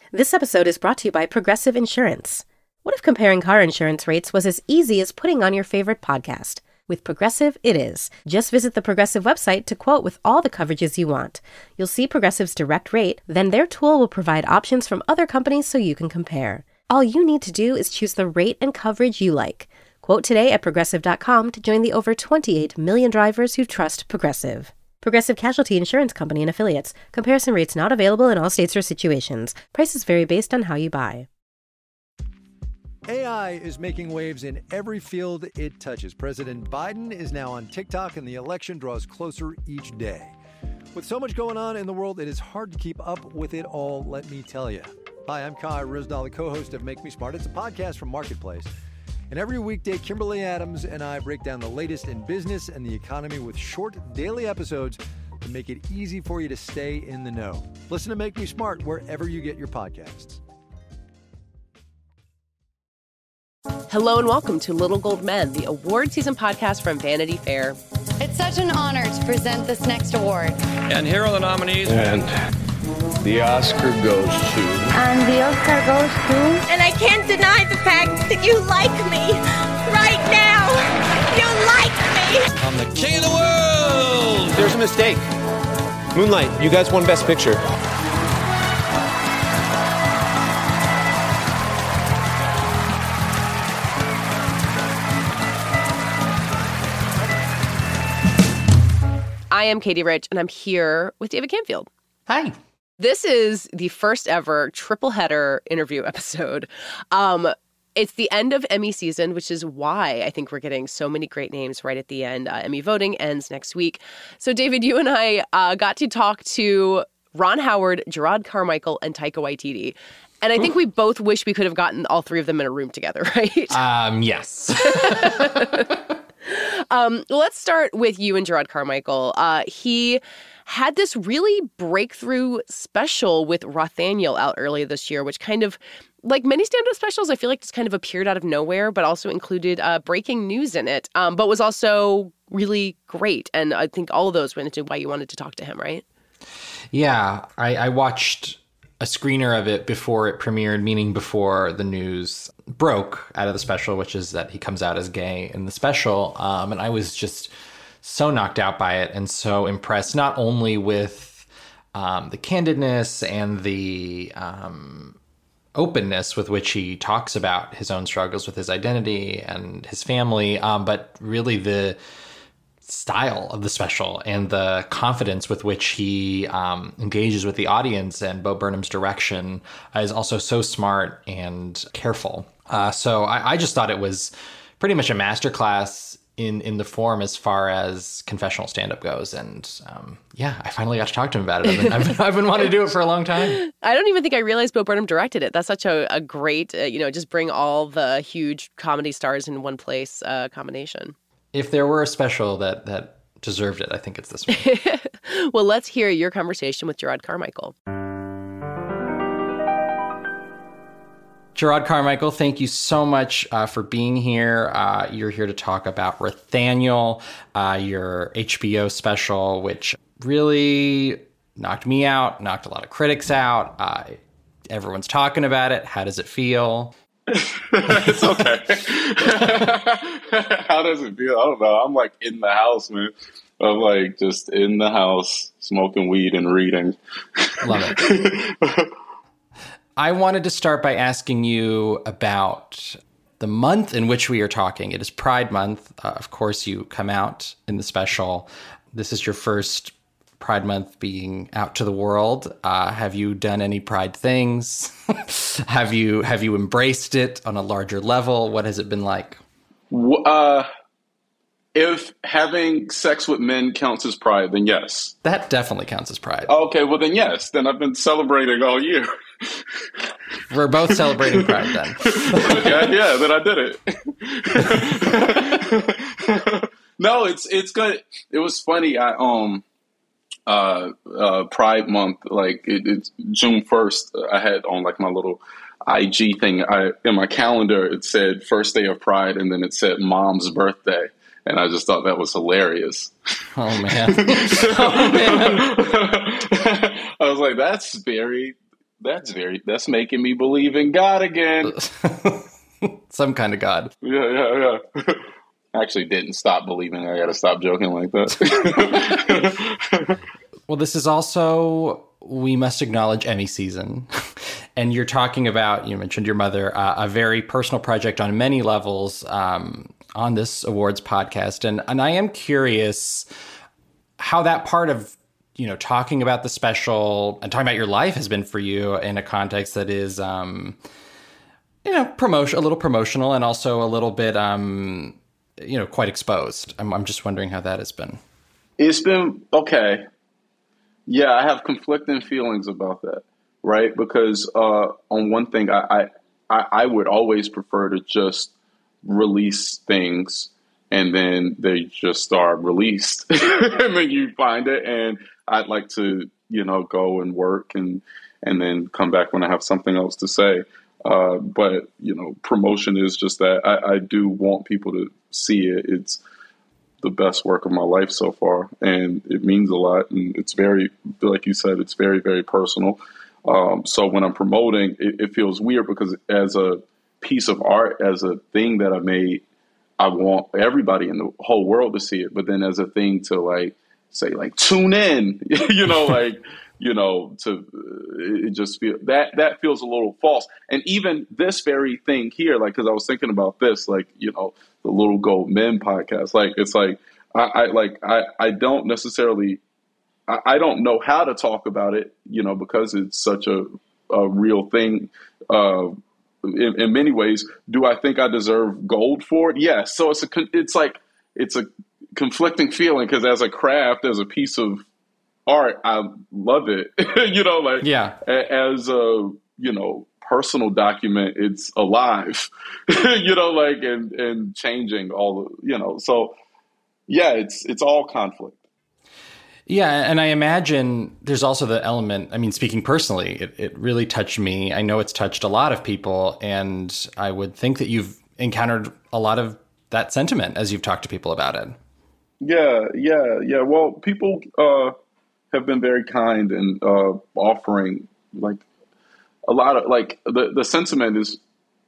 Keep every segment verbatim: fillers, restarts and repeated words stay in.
This episode is brought to you by Progressive Insurance. What if comparing car insurance rates was as easy as putting on your favorite podcast? With Progressive, it is. Just visit the Progressive website to quote with all the coverages you want. You'll see Progressive's direct rate, then their tool will provide options from other companies so you can compare. All you need to do is choose the rate and coverage you like. Quote today at Progressive dot com to join the over twenty-eight million drivers who trust Progressive. Progressive Casualty Insurance Company and Affiliates. Comparison rates not available in all states or situations. Prices vary based on how you buy. A I is making waves in every field it touches. President Biden is now on TikTok, and the election draws closer each day. With so much going on in the world, it is hard to keep up with it all, let me tell you. Hi, I'm Kai Ryssdal, the co-host of Make Me Smart. It's a podcast from Marketplace. And every weekday, Kimberly Adams and I break down the latest in business and the economy with short daily episodes to make it easy for you to stay in the know. Listen to Make Me Smart wherever you get your podcasts. Hello and welcome to Little Gold Men, the award season podcast from Vanity Fair. It's such an honor to present this next award. And here are the nominees. And the Oscar goes to... And the Oscar goes to... And I can't deny the fact that you like me. Right now, you like me. I'm the king of the world. There's a mistake. Moonlight, you guys won Best Picture. I am Katie Rich, and I'm here with David Canfield. Hi. This is the first ever triple header interview episode. Um, it's the end of Emmy season, which is why I think we're getting so many great names right at the end. Uh, Emmy voting ends next week. So, David, you and I uh, got to talk to Ron Howard, Jerrod Carmichael, and Taika Waititi. And I think Ooh. we both wish we could have gotten all three of them in a room together, right? Um, yes. um, let's start with you and Jerrod Carmichael. Uh, he had this really breakthrough special with Rothaniel out earlier this year, which kind of, like many stand-up specials, I feel like just kind of appeared out of nowhere, but also included uh, breaking news in it, um, but was also really great. And I think all of those went into why you wanted to talk to him, right? Yeah, I, I watched a screener of it before it premiered, meaning before the news broke out of the special, which is that he comes out as gay in the special. Um, and I was just so knocked out by it and so impressed, not only with um, the candidness and the um, openness with which he talks about his own struggles with his identity and his family, um, but really the style of the special and the confidence with which he um, engages with the audience, and Bo Burnham's direction uh, is also so smart and careful. Uh, so I, I just thought it was pretty much a masterclass in, in the form as far as confessional stand-up goes. And um, yeah, I finally got to talk to him about it. I've been, I've been, I've been wanting to do it for a long time. I don't even think I realized Bo Burnham directed it. That's such a, a great, uh, you know, just bring all the huge comedy stars in one place uh, combination. If there were a special that, that deserved it, I think it's this one. Well, let's hear your conversation with Jerrod Carmichael. Jerrod Carmichael, thank you so much uh, for being here. Uh, you're here to talk about Rothaniel, uh, your H B O special, which really knocked me out, knocked a lot of critics out. Uh, everyone's talking about it. How does it feel? It's okay. How does it feel? I don't know. I'm like in the house, man. I'm like just in the house, smoking weed and reading. Love it. I wanted to start by asking you about the month in which we are talking. It is Pride Month. Uh, of course, you come out in the special. This is your first Pride Month being out to the world. Uh, have you done any Pride things? have you have you embraced it on a larger level? What has it been like? Uh, if having sex with men counts as Pride, then yes. That definitely counts as Pride. Okay, well then yes. Then I've been celebrating all year. We're both celebrating Pride then. yeah, yeah, then I did it. No, it's it's good. It was funny. I um uh uh Pride Month, like it, it's June first. I had on like my little I G thing. I in my calendar it said first day of Pride, and then it said Mom's birthday, and I just thought that was hilarious. Oh man! Oh man! I was like, that's very that's very, that's making me believe in God again. Some kind of God. Yeah, yeah, yeah. I actually didn't stop believing. I got to stop joking like that. Well, this is also, we must acknowledge, Emmy season. And you're talking about, you mentioned your mother, uh, a very personal project on many levels um, on this awards podcast. And, and I am curious how that part of, you know, talking about the special and talking about your life has been for you in a context that is, um, you know, promotion, a little promotional and also a little bit, um, you know, quite exposed. I'm, I'm just wondering how that has been. It's been, okay. Yeah, I have conflicting feelings about that, right? Because uh, on one thing, I, I I would always prefer to just release things and then they just are released. And then you find it, and I'd like to, you know, go and work and and then come back when I have something else to say. Uh, but, you know, promotion is just that. I, I do want people to see it. It's the best work of my life so far, and it means a lot. And it's very, like you said, it's very, very personal. Um, so when I'm promoting, it, it feels weird because as a piece of art, as a thing that I made, I want everybody in the whole world to see it. But then as a thing to like say, like, tune in, you know, like, you know, to it just feel that that feels a little false. And even this very thing here, like, because I was thinking about this, like, you know, the Little Gold Men podcast, like, it's like I, I like I, I don't necessarily I, I don't know how to talk about it, you know, because it's such a, a real thing. Uh, in, in many ways, do I think I deserve gold for it? Yes. So it's a it's like it's a conflicting feeling because as a craft, as a piece of art, I love it. You know, like, yeah. As a, you know, personal document, it's alive. You know, like, and and changing all the, you know, so yeah, it's it's all conflict. Yeah, and I imagine there's also the element, I mean, speaking personally, it, it really touched me. I know it's touched a lot of people, and I would think that you've encountered a lot of that sentiment as you've talked to people about it. Yeah, yeah, yeah. Well, people uh, have been very kind and uh, offering, like, a lot of, like, the, the sentiment is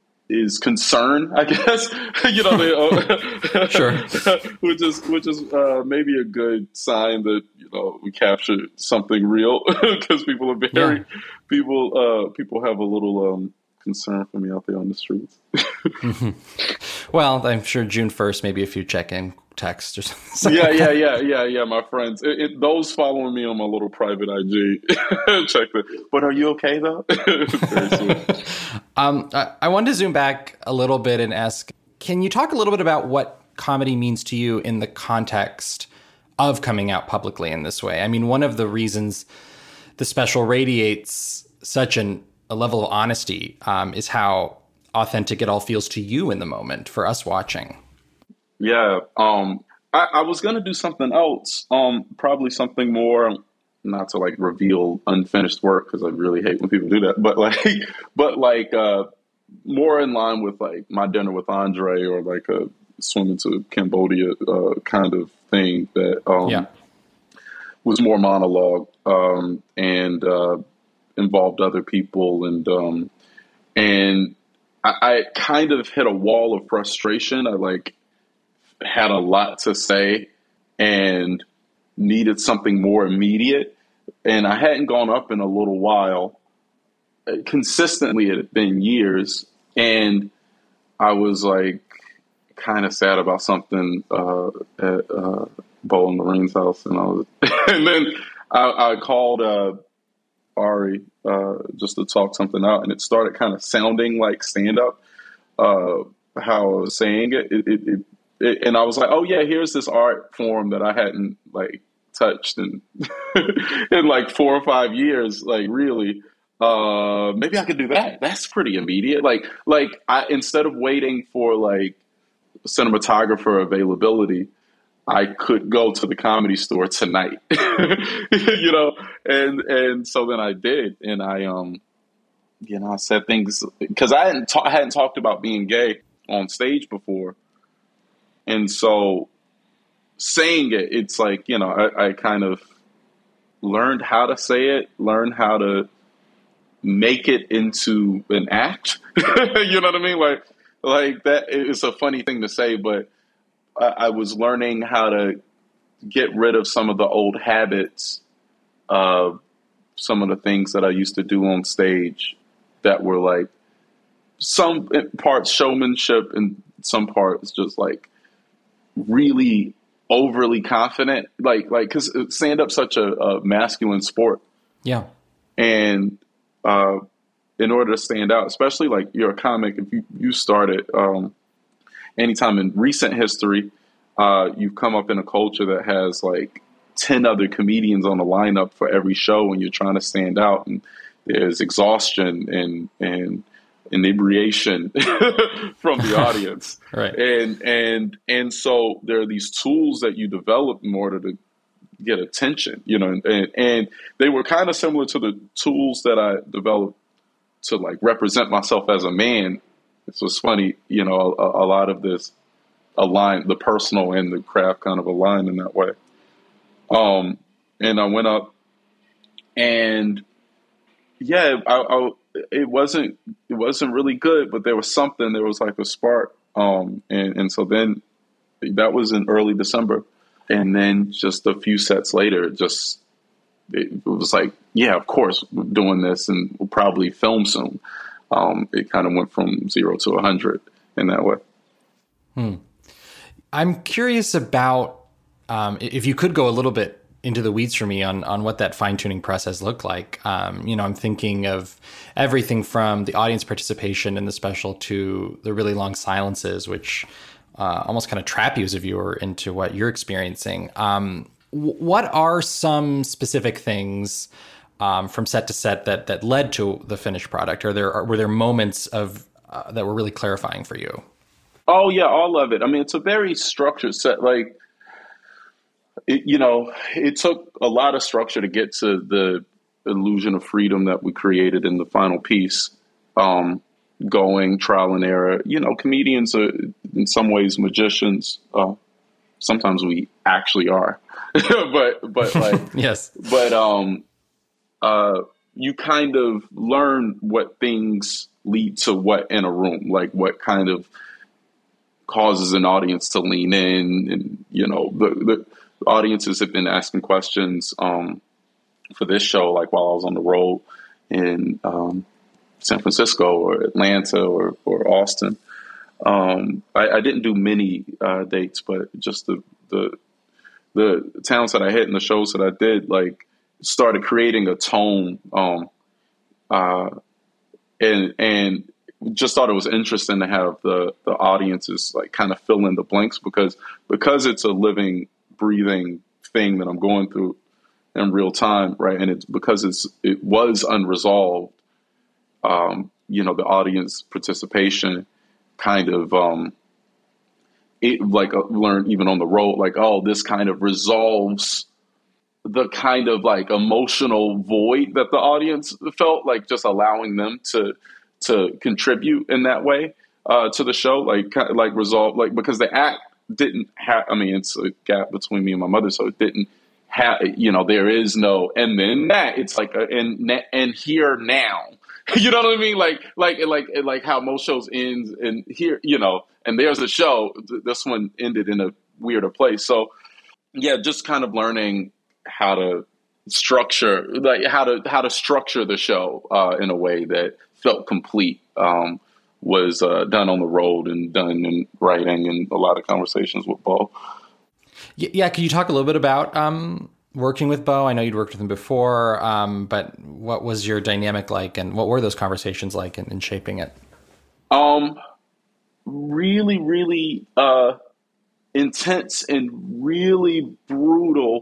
is concern, I guess. You know, they, uh, sure, which is which is uh, maybe a good sign that, you know, we captured something real because people are very yeah. people uh, people have a little um, concern for me out there on the streets. Mm-hmm. Well, I'm sure June first, maybe a few check-in texts or something. Yeah, yeah, yeah, yeah, yeah. My friends, it, it, those following me on my little private I G, check that. But are you okay though? Very sweet. Um, I, I wanted to zoom back a little bit and ask, can you talk a little bit about what comedy means to you in the context of coming out publicly in this way? I mean, one of the reasons the special radiates such an, a level of honesty um, is how authentic it all feels to you in the moment for us watching. Yeah. Um, I, I was going to do something else, um, probably something more, not to like reveal unfinished work because I really hate when people do that, but like, but like uh, more in line with like My Dinner with Andre or like a Swimming to Cambodia uh, kind of thing that um, yeah. was more monologue um, and uh, involved other people. And um, and I, I kind of hit a wall of frustration. I like had a lot to say and needed something more immediate. And I hadn't gone up in a little while. Consistently, it had been years. And I was like kind of sad about something uh, at uh, Bo and Lorraine's house. And I was, and then I, I called uh, Ari uh, just to talk something out. And it started kind of sounding like stand-up, uh, how I was saying it. It, it, it It, and I was like, oh yeah, here's this art form that I hadn't like touched in in like four or five years. Like really, uh, maybe I could do that. That's pretty immediate. Like like I instead of waiting for like cinematographer availability, I could go to the Comedy Store tonight. You know, and and so then I did, and I um, you know, I said things because I hadn't ta- I hadn't talked about being gay on stage before. And so saying it, it's like, you know, I, I kind of learned how to say it, learned how to make it into an act. You know what I mean? Like, like that. It's a funny thing to say, but I, I was learning how to get rid of some of the old habits of some of the things that I used to do on stage that were like some parts showmanship and some parts just like really overly confident. Like, like, cause stand up's such a, a masculine sport. Yeah. And, uh, in order to stand out, especially like you're a comic, if you, you started, um, anytime in recent history, uh, you've come up in a culture that has like ten other comedians on the lineup for every show, and you're trying to stand out, and there's exhaustion and, and inebriation from the audience. Right. And, and, and so there are these tools that you develop in order to get attention, you know, and, and they were kind of similar to the tools that I developed to like represent myself as a man. It's just funny, you know, a, a lot of this align, the personal and the craft kind of align in that way. Um, and I went up and yeah, I, I, it wasn't, it wasn't really good, but there was something, there was like a spark. Um, and, and so then that was in early December. And then just a few sets later, just, it was like, yeah, of course we're doing this and we'll probably film soon. Um, it kind of went from zero to a hundred in that way. Hmm. I'm curious about, um, if you could go a little bit into the weeds for me on, on what that fine tuning process looked like. Um, you know, I'm thinking of everything from the audience participation in the special to the really long silences, which uh, almost kind of trap you as a viewer into what you're experiencing. Um, w- what are some specific things um, from set to set that that led to the finished product? Are there are, were there moments of uh, that were really clarifying for you? Oh yeah, all of it. I mean, it's a very structured set. Like, it, you know, it took a lot of structure to get to the illusion of freedom that we created in the final piece. Um, going trial and error. You know, comedians are in some ways magicians. Uh, sometimes we actually are, but but like yes, but um, uh, you kind of learn what things lead to what in a room, like what kind of causes an audience to lean in, and you know the, the audiences have been asking questions um, for this show, like while I was on the road in um, San Francisco or Atlanta or, or Austin. Um, I, I didn't do many uh, dates, but just the, the the towns that I hit and the shows that I did, like, started creating a tone, um, uh, and and just thought it was interesting to have the the audiences like kind of fill in the blanks because because it's a living, breathing thing that I'm going through in real time, right? And it's because it's it was unresolved. Um, you know, the audience participation kind of um, it like uh, learned even on the road, like, oh, this kind of resolves the kind of like emotional void that the audience felt, like just allowing them to to contribute in that way uh, to the show, like kind of like resolve, like because the act didn't have. I mean, it's a gap between me and my mother, so it didn't have. You know, there is no and then that. It's like a, and and here now. You know what I mean? Like like like like how most shows end and here, you know, and there's a show. This one ended in a weirder place. So yeah, just kind of learning how to structure, like how to how to structure the show uh, in a way that felt complete, um, was uh, done on the road and done in writing and a lot of conversations with Bo. Yeah, can you talk a little bit about um, working with Bo? I know you'd worked with him before, um, but what was your dynamic like, and what were those conversations like in, in shaping it? Um, really, really uh, intense and really brutal.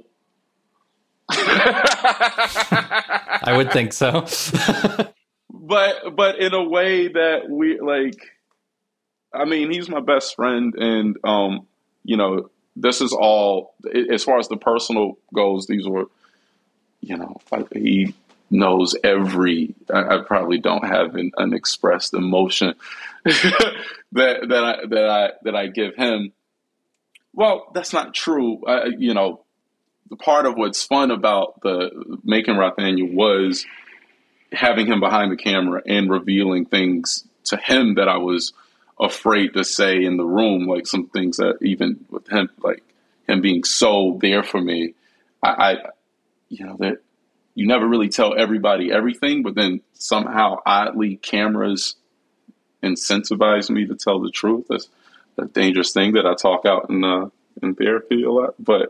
I would think so. But but in a way that we like, I mean, he's my best friend, and um, you know, this is all as far as the personal goes. These were, you know, he knows every. I, I probably don't have an unexpressed emotion that that I that I that I give him. Well, that's not true. I, you know, the part of what's fun about the making Rothaniel was having him behind the camera and revealing things to him that I was afraid to say in the room, like some things that even with him, like him being so there for me, I, I you know, that you never really tell everybody everything, but then somehow oddly cameras incentivize me to tell the truth. That's a dangerous thing that I talk out in uh, in therapy a lot, but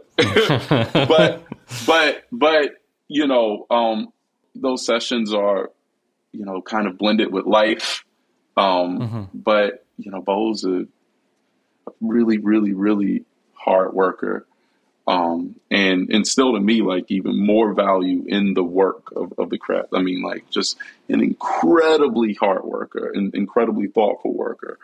but but but you know, um, those sessions are, you know, kind of blended with life. Um, mm-hmm. But you know, Bo's a really, really, really hard worker, um, and instilled in me like even more value in the work of, of the craft. I mean, like just an incredibly hard worker, an incredibly thoughtful worker,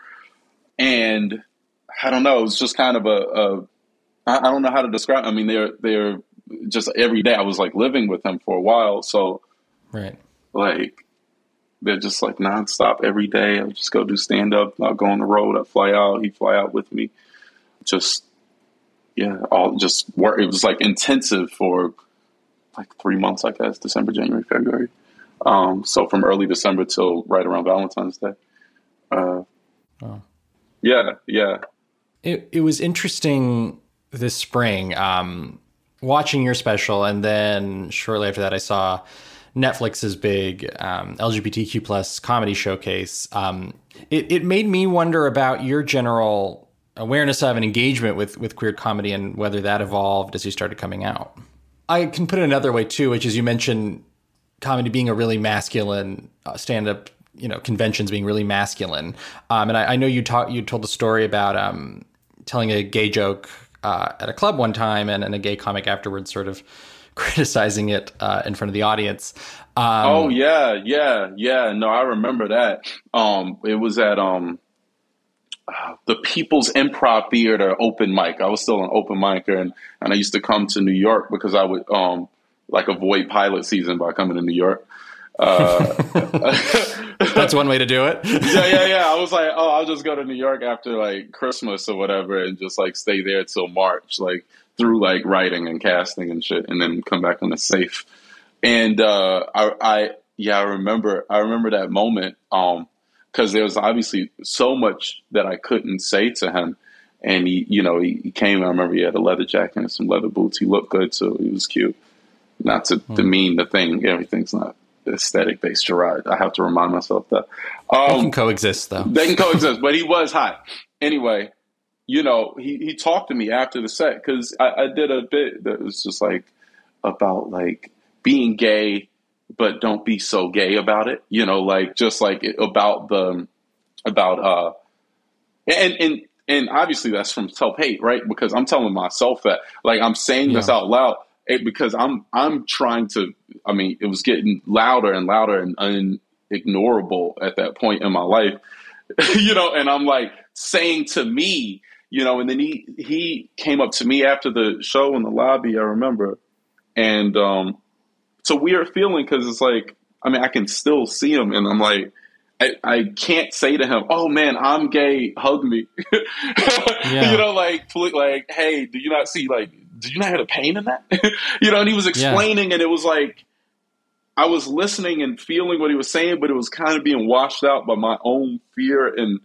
and I don't know. It's just kind of a, a I, I don't know how to describe. I mean, they're they're just every day. I was like living with him for a while, so right, like. They're just like nonstop every day. I'll just go do stand up. I'll go on the road. I'll fly out. He'd fly out with me. Just, yeah, all just work. It was like intensive for like three months, I guess, December, January, February. Um, so from early December till right around Valentine's Day. Uh, oh. Yeah, yeah. It, it was interesting this spring um, watching your special. And then shortly after that, I saw Netflix's big um, L G B T Q plus comedy showcase. Um, it, it made me wonder about your general awareness of and engagement with, with queer comedy and whether that evolved as you started coming out. I can put it another way too, which is you mentioned comedy being a really masculine uh, stand-up, you know, conventions being really masculine. Um, and I, I know you talked, you told a story about um, telling a gay joke uh, at a club one time, and, and a gay comic afterwards sort of criticizing it uh, in front of the audience. Um, oh yeah, yeah, yeah. No, I remember that. Um, it was at um, uh, the People's Improv Theater open mic. I was still an open micer, and, and I used to come to New York because I would um, like avoid pilot season by coming to New York. Uh, That's one way to do it. yeah, yeah, yeah. I was like, oh, I'll just go to New York after like Christmas or whatever, and just like stay there till March, like. Through like writing and casting and shit, and then come back on the safe. And uh, I, I, yeah, I remember, I remember that moment um, because there was obviously so much that I couldn't say to him. And he, you know, he, he came. I remember he had a leather jacket and some leather boots. He looked good, so he was cute. Not to mm. demean the thing. Everything's not aesthetic based, Gerard. I have to remind myself that um, they can coexist, though. They can coexist, but he was hot anyway. You know, he, he talked to me after the set because I, I did a bit that was just like about like being gay, but don't be so gay about it. You know, like just like about the about uh and and and obviously that's from self-hate, right? Because I'm telling myself that like I'm saying yeah. this out loud because I'm I'm trying to. I mean, it was getting louder and louder and unignorable at that point in my life, you know. And I'm like saying to me. You know, and then he, he came up to me after the show in the lobby, I remember. And um, it's a weird feeling because it's like, I mean, I can still see him. And I'm like, I, I can't say to him, oh, man, I'm gay. Hug me. yeah. You know, like, like, hey, do you not see, like, did you not hear the pain in that? You know, and he was explaining yeah. and it was like, I was listening and feeling what he was saying, but it was kind of being washed out by my own fear. And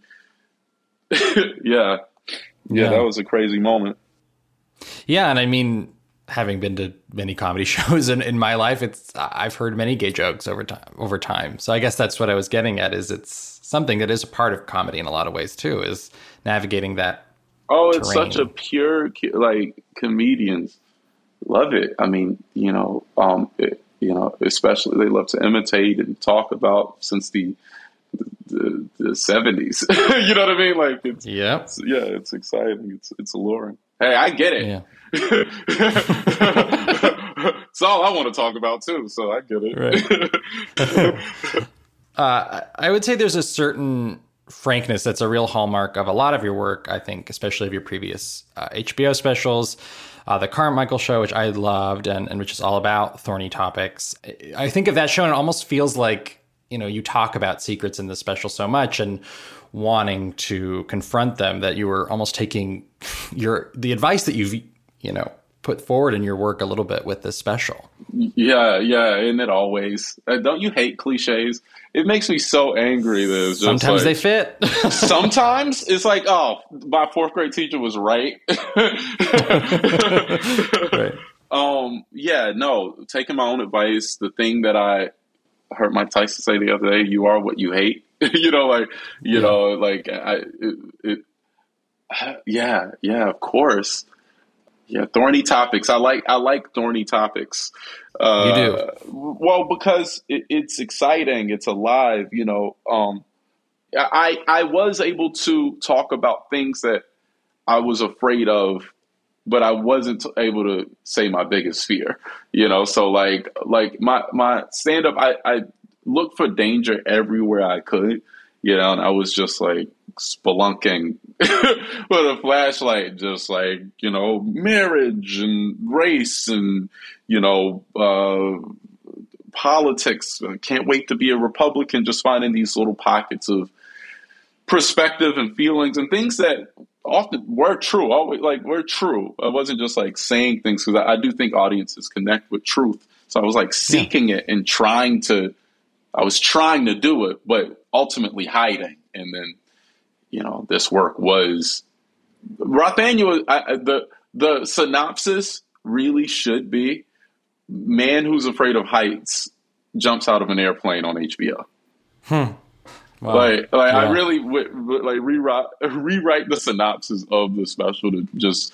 yeah. Yeah, yeah, that was a crazy moment. Yeah, and I mean, having been to many comedy shows in, in my life, it's I've heard many gay jokes over time. Over time, so I guess that's what I was getting at. Is it's something that is a part of comedy in a lot of ways too. Is navigating that. Oh, it's terrain. Such a pure like comedians love it. I mean, you know, um, it, you know, especially they love to imitate and talk about since the. The, the seventies, you know what I mean? Like, it's, yep. it's yeah, it's exciting. It's it's alluring. Hey, I get it. Yeah. It's all I want to talk about too, so I get it. Right. uh, I would say there's a certain frankness that's a real hallmark of a lot of your work. I think, especially of your previous uh, H B O specials, uh, the Carmichael Show, which I loved, and, and which is all about thorny topics. I think of that show, and it almost feels like. You know, you talk about secrets in the special so much and wanting to confront them that you were almost taking your the advice that you've, you know, put forward in your work a little bit with this special. Yeah, yeah, and it always. Uh, don't you hate cliches? It makes me so angry that it's just sometimes like, they fit. Sometimes it's like, oh, my fourth grade teacher was right. Right. Um, yeah, no, taking my own advice, the thing that I heard Mike Tyson say the other day, you are what you hate. you know, like, you yeah. know, like, I, it, it, yeah, yeah, of course. Yeah, thorny topics. I like I like thorny topics. Uh, you do? Well, because it, it's exciting. It's alive. You know, um, I I was able to talk about things that I was afraid of, but I wasn't able to say my biggest fear. You know, so like like my my stand up, I, I looked for danger everywhere I could. You know, and I was just like spelunking with a flashlight, just like, you know, marriage and race and, you know, uh, politics. I can't wait to be a Republican, just finding these little pockets of perspective and feelings and things that often were true, always like were true. I wasn't just like saying things because I, I do think audiences connect with truth. So I was like seeking yeah. it and trying to, I was trying to do it, but ultimately hiding. And then, you know, this work was Rothaniel. I, the the synopsis really should be: man who's afraid of heights jumps out of an airplane on H B O. Hmm. Wow. Like, like yeah. I really would like rewrite rewrite the synopsis of the special to just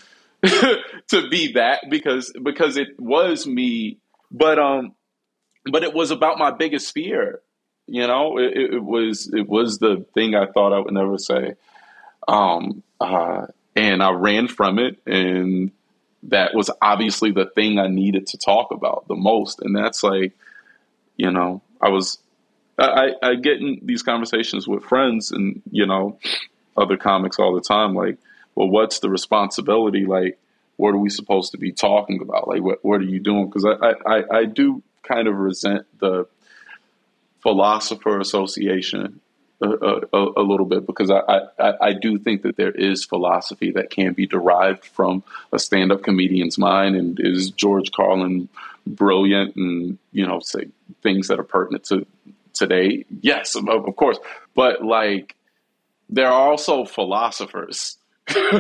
to be that because because it was me, but um. But it was about my biggest fear, you know. It, it was it was the thing I thought I would never say, um, uh, and I ran from it, and that was obviously the thing I needed to talk about the most. And that's like, you know, I was I, I get in these conversations with friends and you know other comics all the time, like, well, what's the responsibility? Like, what are we supposed to be talking about? Like, what what are you doing? Because I, I I do. kind of resent the philosopher association a, a, a little bit because I, I, I do think that there is philosophy that can be derived from a stand-up comedian's mind. And is George Carlin brilliant and, you know, say things that are pertinent to today? Yes, of, of course. But like, there are also philosophers. You know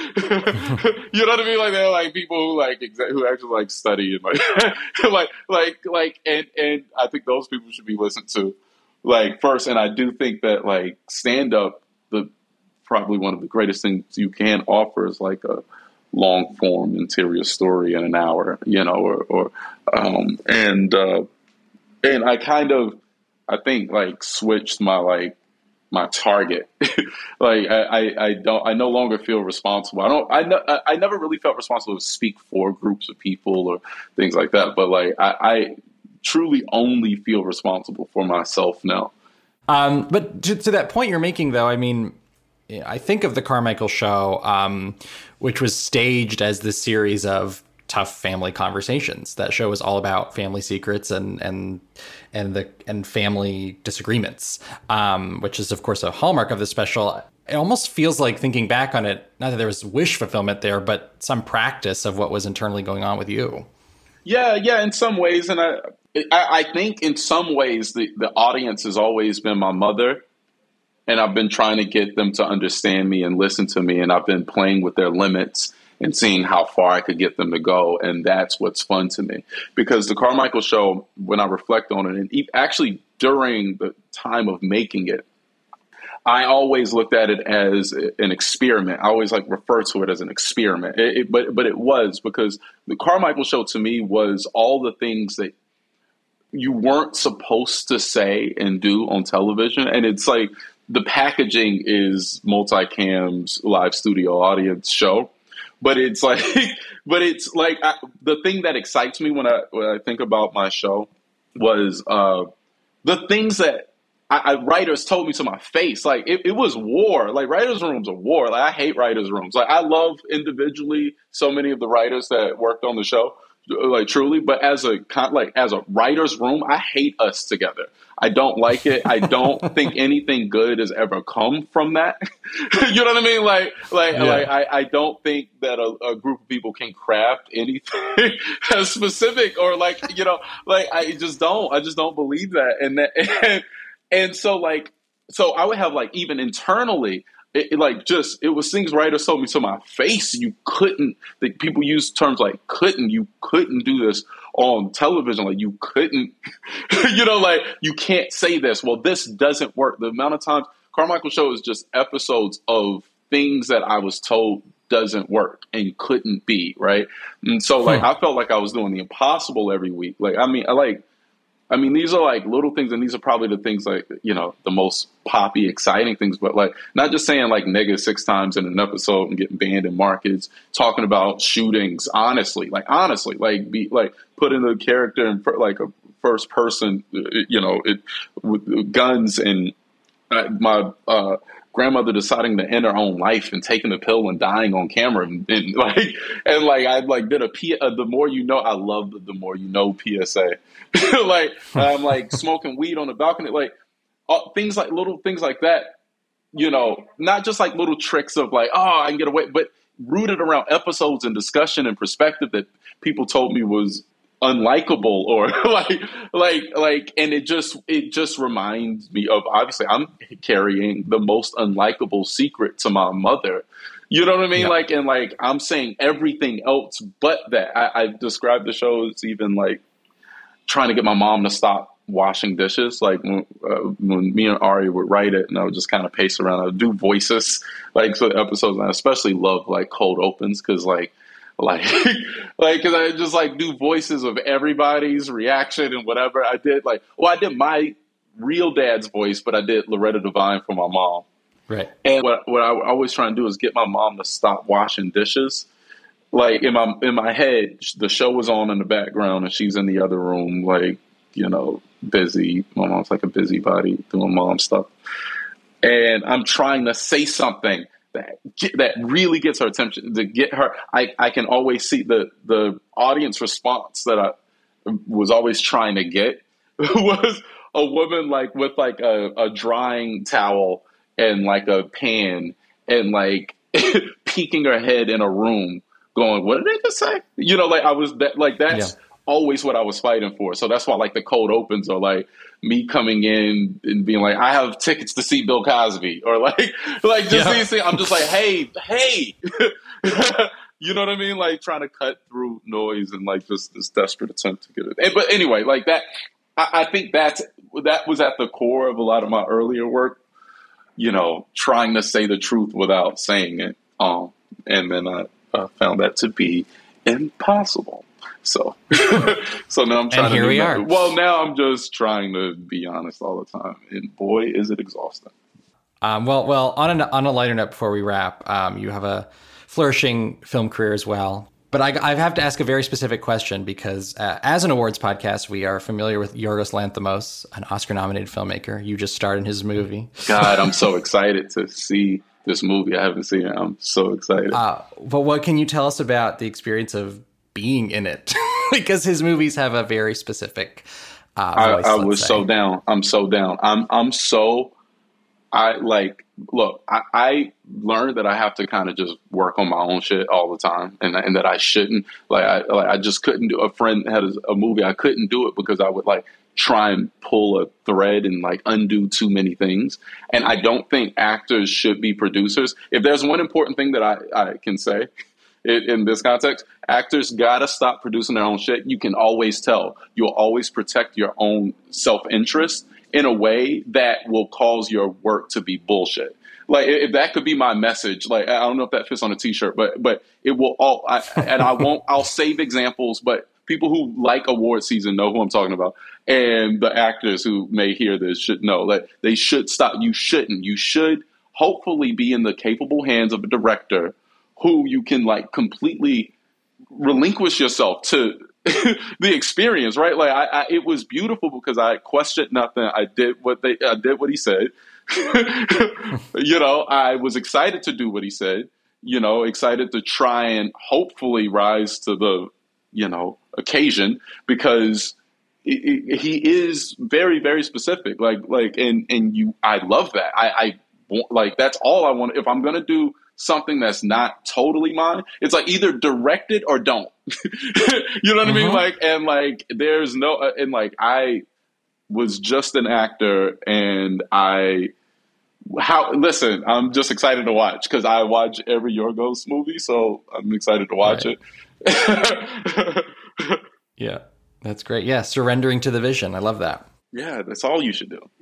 what I mean? Like they're like people who like exa- who actually like study and like like like like and and I think those people should be listened to like first. And I do think that like stand up, the probably one of the greatest things you can offer is like a long form interior story in an hour, you know, or or um and uh and I kind of I think like switched my like my target. Like I, I, I don't, I no longer feel responsible. I don't, I, no, I, I never really felt responsible to speak for groups of people or things like that. But like, I, I truly only feel responsible for myself now. Um, but to, to that point you're making though, I mean, I think of the Carmichael Show, um, which was staged as this series of tough family conversations. That show was all about family secrets and and and the and family disagreements, um, which is of course a hallmark of the special. It almost feels like, thinking back on it, not that there was wish fulfillment there, but some practice of what was internally going on with you. Yeah, yeah, in some ways, and I I, I think in some ways the the audience has always been my mother, and I've been trying to get them to understand me and listen to me, and I've been playing with their limits and seeing how far I could get them to go. And that's what's fun to me. Because the Carmichael Show, when I reflect on it, and actually during the time of making it, I always looked at it as an experiment. I always like refer to it as an experiment. It, it, but but it was because the Carmichael Show to me was all the things that you weren't supposed to say and do on television. And it's like the packaging is Multicam's live studio audience show. But it's like, but it's like I, the thing that excites me when I when I think about my show was uh, the things that I, I, writers told me to my face. Like it, it was war. Like writers' rooms are war. Like I hate writers' rooms. Like I love individually so many of the writers that worked on the show. like truly. But as a like as a writer's room, I hate us together. I don't like it. I don't think anything good has ever come from that. You know what I mean? Like, like, yeah. like I, I don't think that a, a group of people can craft anything as specific or like, you know, like I just don't. I just don't believe that. And that, and, and so like, so I would have like even internally. It, it like just it was things writers told me to my face. You couldn't. The people use terms like couldn't. You couldn't do this on television. Like you couldn't. You know, like you can't say this. Well, this doesn't work. The amount of times Carmichael Show is just episodes of things that I was told doesn't work and couldn't be right. And so like hmm. I felt like I was doing the impossible every week. Like I mean, I like. I mean, these are like little things, and these are probably the things like, you know, the most poppy, exciting things, but like not just saying like negative six times in an episode and getting banned in markets, talking about shootings, honestly, like honestly, like be like putting the character in like a first person, you know, it with guns and uh, my uh, grandmother deciding to end her own life and taking the pill and dying on camera and, and like and like I like did a P uh, the more you know. I love the, the more you know P S A. Like I'm like smoking weed on the balcony, like uh, things like little things like that, you know, not just like little tricks of like, oh, I can get away, but rooted around episodes and discussion and perspective that people told me was unlikable or like, like, like, and it just, it just reminds me of, obviously I'm carrying the most unlikable secret to my mother. You know what I mean? Yeah. Like, and like, I'm saying everything else but that. I, I described the show as even like, trying to get my mom to stop washing dishes. Like when, uh, when me and Ari would write it and I would just kind of pace around, I would do voices like for the episodes. And I especially love like cold opens. Cause like, like, like, cause I just like do voices of everybody's reaction and whatever I did. Like, well, I did my real dad's voice, but I did Loretta Devine for my mom. Right. And what, what I always try and do is get my mom to stop washing dishes. Like in my in my head, the show was on in the background, and she's in the other room, like you know, busy. My mom's like a busybody doing mom stuff, and I'm trying to say something that that really gets her attention. To get her, I, I can always see the the audience response that I was always trying to get was a woman like with like a, a drying towel and like a pan and like peeking her head in a room. Going, what did they just say? You know, like I was that, like that's yeah. always what I was fighting for. So that's why like the cold opens are like me coming in and being like, I have tickets to see Bill Cosby, or like, like just yeah. these things. I'm just like, hey, hey, you know what I mean? Like trying to cut through noise and like just this desperate attempt to get it. And, but anyway, like that, I, I think that's that was at the core of a lot of my earlier work. You know, trying to say the truth without saying it. Um, and then I. Uh, found that to be impossible. So, so now I'm trying and here to. we that. are. Well, now I'm just trying to be honest all the time, and boy, is it exhausting. Um, well, well, on a on a lighter note, before we wrap, um, you have a flourishing film career as well. But I, I have to ask a very specific question because, uh, as an awards podcast, we are familiar with Yorgos Lanthimos, an Oscar-nominated filmmaker. You just starred in his movie. God, I'm so excited to see this movie. I haven't seen it. I'm so excited. Uh, but what can you tell us about the experience of being in it? Because his movies have a very specific uh, voice. I, I was say. so down. I'm so down. I'm I'm so. I like. Look, I, I learned that I have to kind of just work on my own shit all the time, and and that I shouldn't. Like I like I just couldn't do. A friend had a, a movie. I couldn't do it because I would like. Try and pull a thread and like undo too many things. And I don't think actors should be producers. If there's one important thing that I, I can say in, in this context, actors gotta stop producing their own shit. You can always tell. You'll always protect your own self-interest in a way that will cause your work to be bullshit. Like if that could be my message, like I don't know if that fits on a t-shirt, but but it will all I, and I won't I'll save examples, but people who like award season know who I'm talking about. And the actors who may hear this should know that they should stop. You shouldn't. You should hopefully be in the capable hands of a director who you can like completely relinquish yourself to the experience, right? Like I, I, it was beautiful because I questioned nothing. I did what they, I did what he said. You know, I was excited to do what he said. You know, excited to try and hopefully rise to the you know, occasion, because he is very, very specific. Like, like, and, and you, I love that. I, I want, like, that's all I want. If I'm going to do something that's not totally mine, it's like either direct it or don't, you know what mm-hmm. I mean? Like, and like, there's no, and like, I was just an actor and I, how, listen, I'm just excited to watch because I watch every Yorgos movie. So I'm excited to watch right. it. Yeah. That's great. Yeah, surrendering to the vision. I love that. Yeah, that's all you should do.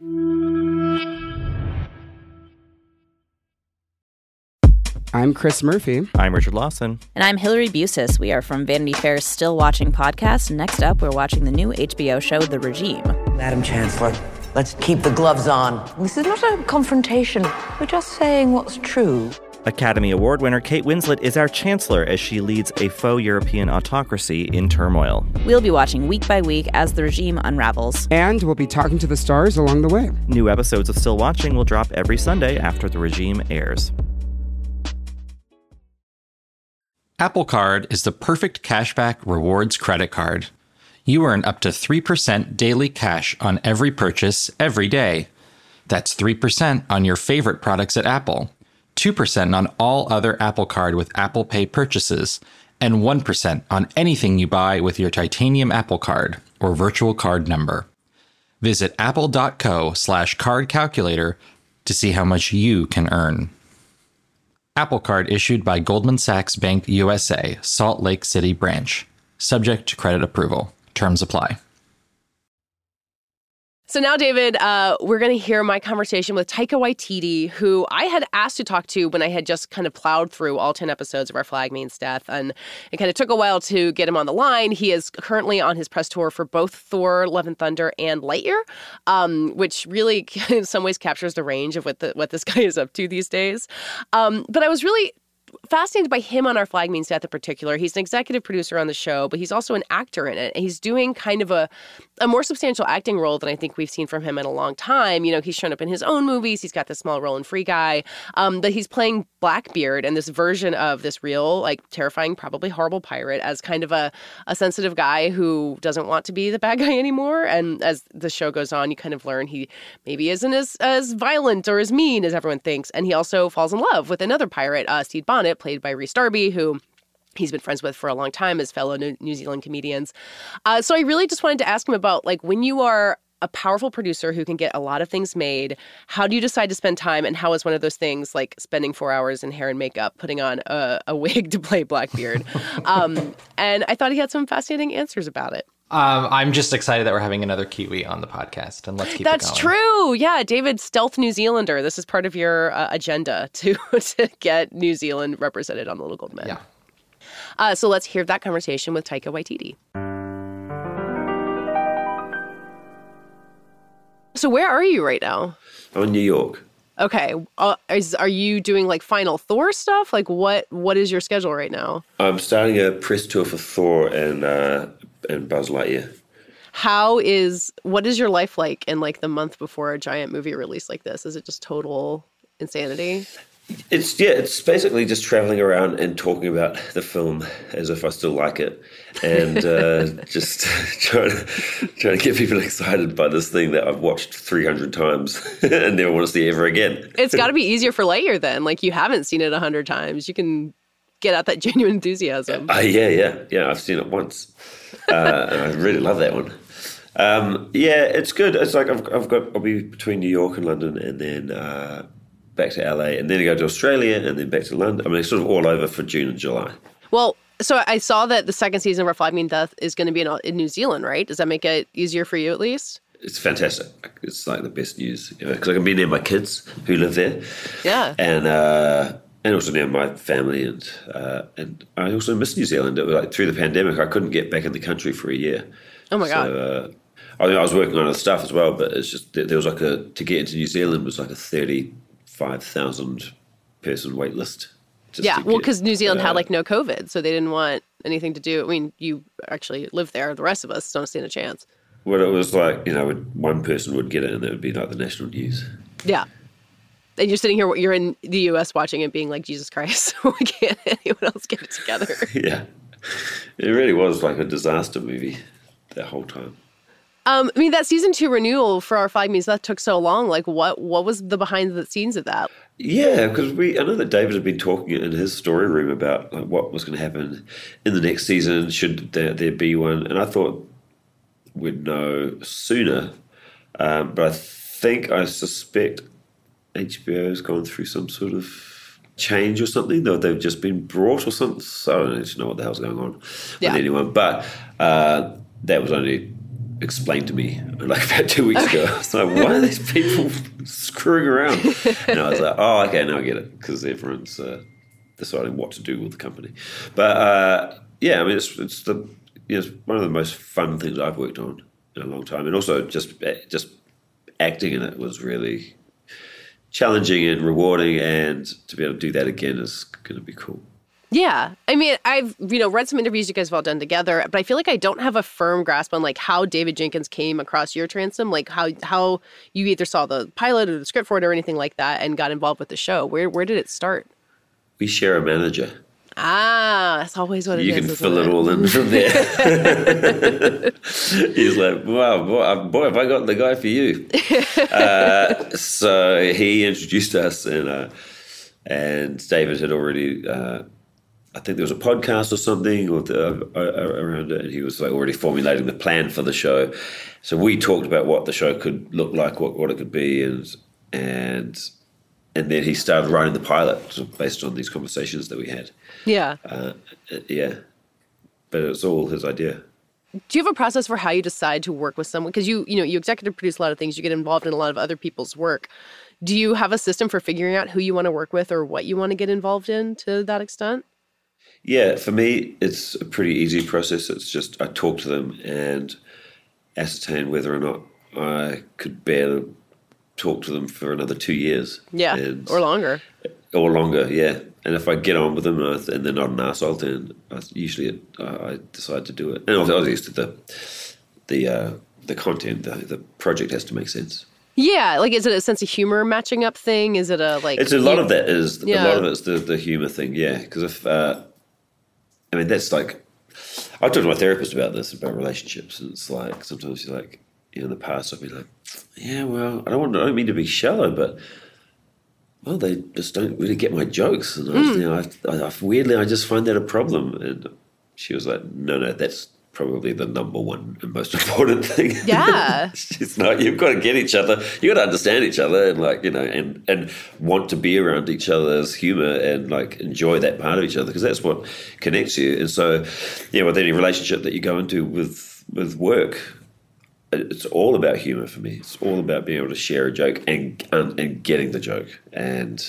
I'm Chris Murphy. I'm Richard Lawson. And I'm Hillary Busis. We are from Vanity Fair's Still Watching podcast. Next up, we're watching the new H B O show, The Regime. Madam Chancellor, let's keep the gloves on. This is not a confrontation. We're just saying what's true. Academy Award winner Kate Winslet is our chancellor as she leads a faux European autocracy in turmoil. We'll be watching week by week as the regime unravels. And we'll be talking to the stars along the way. New episodes of Still Watching will drop every Sunday after The Regime airs. Apple Card is the perfect cashback rewards credit card. You earn up to three percent daily cash on every purchase every day. That's three percent on your favorite products at Apple, two percent on all other Apple Card with Apple Pay purchases, and one percent on anything you buy with your titanium Apple Card or virtual card number. Visit apple.co slash card calculator to see how much you can earn. Apple Card issued by Goldman Sachs Bank U S A, Salt Lake City branch. Subject to credit approval. Terms apply. So now, David, uh, we're going to hear my conversation with Taika Waititi, who I had asked to talk to when I had just kind of plowed through all ten episodes of Our Flag Means Death. And it kind of took a while to get him on the line. He is currently on his press tour for both Thor, Love and Thunder and Lightyear, um, which really in some ways captures the range of what the, what this guy is up to these days. Um, but I was really fascinated by him on Our Flag Means Death in particular. He's an executive producer on the show, but he's also an actor in it. And he's doing kind of a, a more substantial acting role than I think we've seen from him in a long time. You know, he's shown up in his own movies. He's got this small role in Free Guy. Um, but he's playing Blackbeard and this version of this real, like, terrifying, probably horrible pirate as kind of a, a sensitive guy who doesn't want to be the bad guy anymore. And as the show goes on, you kind of learn he maybe isn't as, as violent or as mean as everyone thinks. And he also falls in love with another pirate, uh, Stede Bonnet, played by Rhys Darby, who he's been friends with for a long time as fellow New Zealand comedians. Uh, so I really just wanted to ask him about, like, when you are a powerful producer who can get a lot of things made, how do you decide to spend time? And how is one of those things like spending four hours in hair and makeup, putting on a, a wig to play Blackbeard? um, and I thought he had some fascinating answers about it. Um, I'm just excited that we're having another Kiwi on the podcast, and let's keep That's it going. That's true. Yeah, David, stealth New Zealander. This is part of your uh, agenda to, to get New Zealand represented on The Little Gold Men. Yeah. Uh, so let's hear that conversation with Taika Waititi. So where are you right now? I'm in New York. Okay. Uh, is, are you doing like final Thor stuff? Like what? What is your schedule right now? I'm starting a press tour for Thor and uh, and Buzz Lightyear. How is, what is your life like in like the month before a giant movie release like this? Is it just total insanity? It's, yeah, it's basically just traveling around and talking about the film as if I still like it, and uh, just trying to, trying to get people excited by this thing that I've watched three hundred times and never want to see ever again. It's got to be easier for Lightyear then. Like, you haven't seen it a hundred times. You can get out that genuine enthusiasm. Uh, yeah, yeah, yeah. I've seen it once, uh, and I really love that one. Um, yeah, it's good. It's like I've, I've got. I'll be between New York and London, and then. Uh, back to L A, and then I go to Australia, and then back to London. I mean, it's sort of all over for June and July. Well, so I saw that the second season of Our Flag Means Death is going to be in, in New Zealand, right? Does that make it easier for you, at least? It's fantastic. It's like the best news, because you know, I can be near my kids who live there. Yeah. And uh, and also near my family, and uh, and I also miss New Zealand. It was like through the pandemic, I couldn't get back in the country for a year. Oh my god. So, uh, I mean, I was working on other stuff as well, but it's just there was like a to get into New Zealand was like a thirty. five thousand person wait list. Yeah, well, because New Zealand uh, had like no COVID, so they didn't want anything to do. I mean, you actually live there. The rest of us don't stand a chance. Well, it was like, you know, one person would get it and it would be like the national news. Yeah. And you're sitting here, you're in the U S watching it being like, Jesus Christ, why can't anyone else get it together? Yeah. It really was like a disaster movie that whole time. Um, I mean, that season two renewal for our five means that took so long. Like, what what was the behind the scenes of that? Yeah, because we I know that David had been talking in his story room about like, what was going to happen in the next season, should there, there be one, and I thought we'd know sooner. Um, but I think, I suspect H B O has gone through some sort of change or something, or they've just been brought or something. So I don't actually know what the hell's going on yeah. with anyone. But uh, that was only explained to me like about two weeks ago. I was like, why are these people screwing around? And I was like, oh, okay, now I get it, because everyone's uh, deciding what to do with the company. But uh, yeah, I mean, it's it's the you know, it's one of the most fun things I've worked on in a long time, and also just just acting in it was really challenging and rewarding, and to be able to do that again is going to be cool. Yeah. I mean, I've, you know, read some interviews you guys have all done together, but I feel like I don't have a firm grasp on like how David Jenkins came across your transom, like how how you either saw the pilot or the script for it or anything like that and got involved with the show. Where where did it start? We share a manager. Ah, that's always what it you is. You can fill it? it all in from there. He's like, wow, boy, boy, have I got the guy for you. uh, so he introduced us, and uh, and David had already, uh, I think there was a podcast or something or the, uh, around it, and he was like already formulating the plan for the show. So we talked about what the show could look like, what, what it could be, and and and then he started writing the pilot based on these conversations that we had. Yeah. Uh, yeah. But it was all his idea. Do you have a process for how you decide to work with someone? Because you, you know, you executive produce a lot of things. You get involved in a lot of other people's work. Do you have a system for figuring out who you want to work with or what you want to get involved in to that extent? Yeah, for me, it's a pretty easy process. It's just I talk to them and ascertain whether or not I could bear to talk to them for another two years. Yeah, and, or longer. Or longer, yeah. And if I get on with them and, I, and they're not an arsehole, then I, usually I, I decide to do it. And obviously the the uh, the content, the, the project has to make sense. Yeah, like is it a sense of humor matching up thing? Is it a like? It's a lot of that is yeah. a lot of it's the the humor thing, yeah. Because if uh, I mean that's like I talked to my therapist about this about relationships, and it's like sometimes you're like you know, in the past I've been like, yeah, well, I don't want I don't mean to be shallow, but well, they just don't really get my jokes, and I, mm. you know, I, I, weirdly, I just find that a problem. And she was like, "No, no, that's probably the number one and most important thing." Yeah, she's not. You've got to get each other. You got to understand each other, and like you know, and and want to be around each other's humor and like enjoy that part of each other because that's what connects you. And so, yeah, with any relationship that you go into with with work. It's all about humor for me. It's all about being able to share a joke and and, and getting the joke. And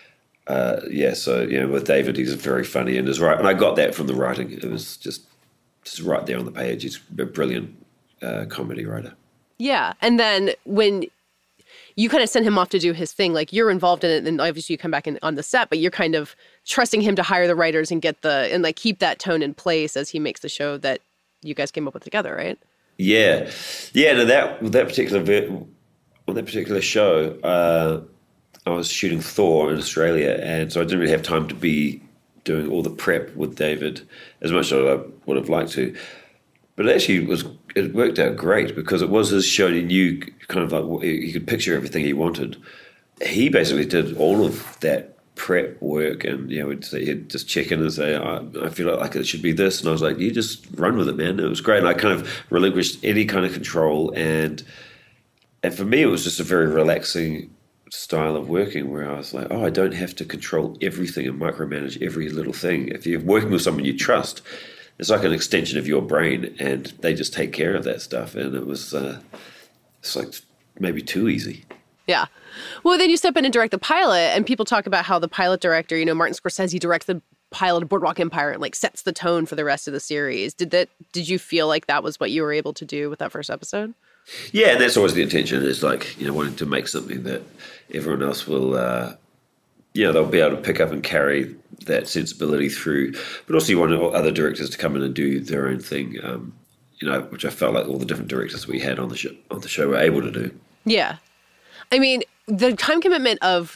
uh, yeah, so you know, with David, he's very funny and is right. And I got that from the writing. It was just just right there on the page. He's a brilliant uh, comedy writer. Yeah, and then when you kind of send him off to do his thing, like you're involved in it, and obviously you come back in, on the set, but you're kind of trusting him to hire the writers and get the and like keep that tone in place as he makes the show that you guys came up with together, right? Yeah, yeah. No, that that particular on that particular show, uh, I was shooting Thor in Australia, and so I didn't really have time to be doing all the prep with David as much as I would have liked to. But it actually was it worked out great because it was his show, and he knew kind of like he could picture everything he wanted. He basically did all of that prep work, and you know, he'd, say, he'd just check in and say, I, I feel like it should be this, and I was like, you just run with it, man. It was great, and I kind of relinquished any kind of control, and and for me, it was just a very relaxing style of working where I was like, oh, I don't have to control everything and micromanage every little thing. If you're working with someone you trust, it's like an extension of your brain, and they just take care of that stuff, and it was uh, it's like maybe too easy. Yeah. Well, then you step in and direct the pilot, and people talk about how the pilot director, you know, Martin Scorsese directs the pilot of Boardwalk Empire and like sets the tone for the rest of the series. Did that? Did you feel like that was what you were able to do with that first episode? Yeah, and that's always the intention. Is like you know wanting to make something that everyone else will, uh, you know, they'll be able to pick up and carry that sensibility through. But also, you want other directors to come in and do their own thing. Um, you know, which I felt like all the different directors we had on the show on the show were able to do. Yeah. I mean, the time commitment of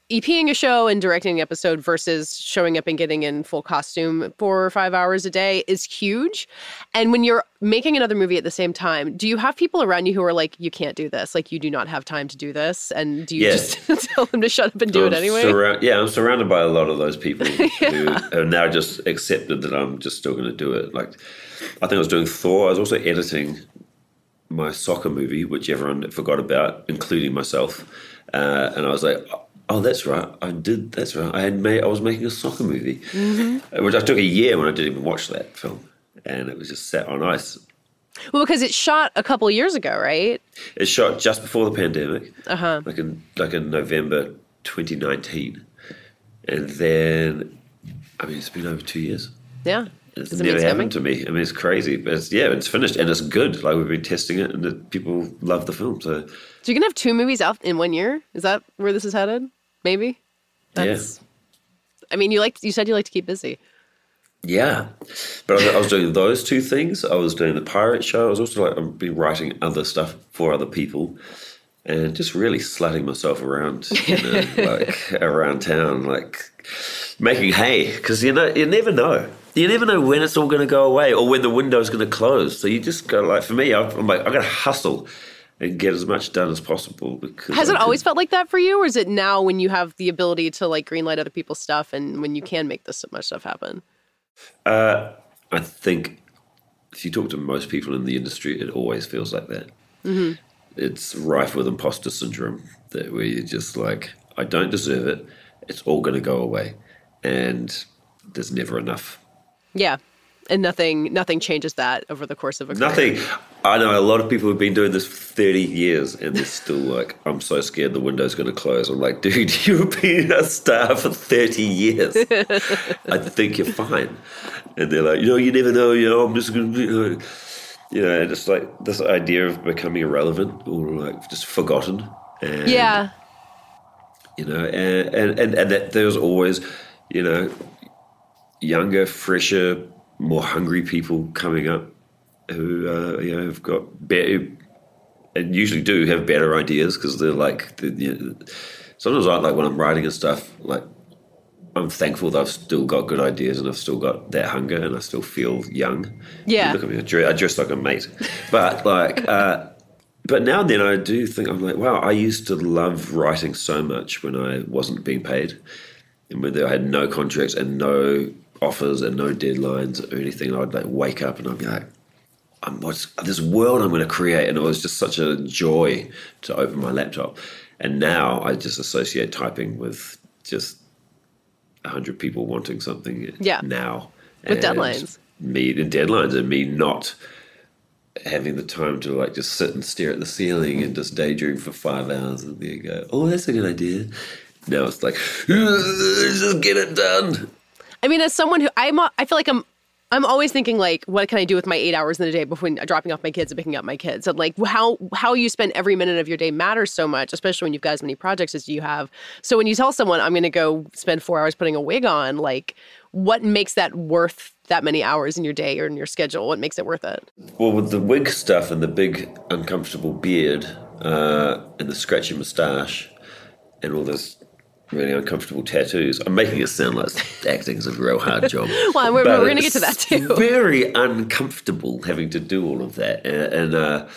EPing a show and directing an episode versus showing up and getting in full costume four or five hours a day is huge. And when you're making another movie at the same time, do you have people around you who are like, you can't do this? Like, you do not have time to do this? And do you Yeah. just tell them to shut up and do I'm it anyway? surra- yeah, I'm surrounded by a lot of those people Yeah. who have now just accepted that I'm just still going to do it. Like, I think I was doing Thor. I was also editing my soccer movie, which everyone forgot about, including myself. Uh, and I was like, oh, that's right. I did. That's right. I had made. I was making a soccer movie, Mm-hmm. which I took a year when I didn't even watch that film, and it was just sat on ice. Well, because it's shot a couple of years ago, right? It's shot just before the pandemic, Uh-huh. like in like in November twenty nineteen, and then I mean it's been over two years. Yeah. It's Does it never mean happened to me. I mean, it's crazy, but it's, yeah, it's finished and it's good. Like we've been testing it, and the, people love the film. So, So you're going to have two movies out in one year? Is that where this is headed? Maybe? That's, yeah. I mean, you like you said you like to keep busy. Yeah, but I was, I was doing those two things. I was doing the pirate show. I was also like I've been writing other stuff for other people, and just really slutting myself around, you know, like around town, like making hay. Because you know, you never know. You never know when it's all going to go away or when the window's going to close. So you just go like, for me, I'm like, I got to hustle and get as much done as possible. Because Has I it always can- felt like that for you, or is it now when you have the ability to like greenlight other people's stuff and when you can make this so much stuff happen? Uh, I think if you talk to most people in the industry, it always feels like that. Mm-hmm. It's rife with imposter syndrome, that where you're just like, I don't deserve it. It's all going to go away, and there's never enough. Yeah. And nothing nothing changes that over the course of a career. Nothing. I know a lot of people have been doing this for thirty years, and they're still like, I'm so scared the window's going to close. I'm like, dude, you've been a star for thirty years. I think you're fine. And they're like, you know, you never know, you know, I'm just going to, you know, you know, and it's like this idea of becoming irrelevant or like just forgotten. And, Yeah. You know, and, and, and, and that there's always, you know, younger, fresher, more hungry people coming up who uh, you know have got better and usually do have better ideas because they're like the, you know, sometimes I like when I'm writing and stuff, like I'm thankful that I've still got good ideas and I've still got that hunger and I still feel young. Yeah. Look at me, I dress, I dress like a mate, but like uh, but now and then I do think I'm like, wow, I used to love writing so much when I wasn't being paid and when I had no contracts and no offers and no deadlines or anything. I'd like wake up and I'd be like, I'm what's this world I'm going to create, and it was just such a joy to open my laptop. And now I just associate typing with just a hundred people wanting something. Yeah. Now With and deadlines. me and deadlines, and me not having the time to like just sit and stare at the ceiling and just daydream for five hours and then go, oh, that's a good idea. Now it's like, just get it done. I mean, as someone who I'm, I feel like I'm, I'm always thinking like, what can I do with my eight hours in a day between dropping off my kids and picking up my kids? And like how how you spend every minute of your day matters so much, especially when you've got as many projects as you have. So when you tell someone I'm going to go spend four hours putting a wig on, like what makes that worth that many hours in your day or in your schedule? What makes it worth it? Well, with the wig stuff and the big uncomfortable beard uh, and the scratchy moustache and all this really uncomfortable tattoos. I'm making it sound like acting is a real hard job. Well, we're, But we're going to get to it's that too. Very uncomfortable having to do all of that. And, and uh,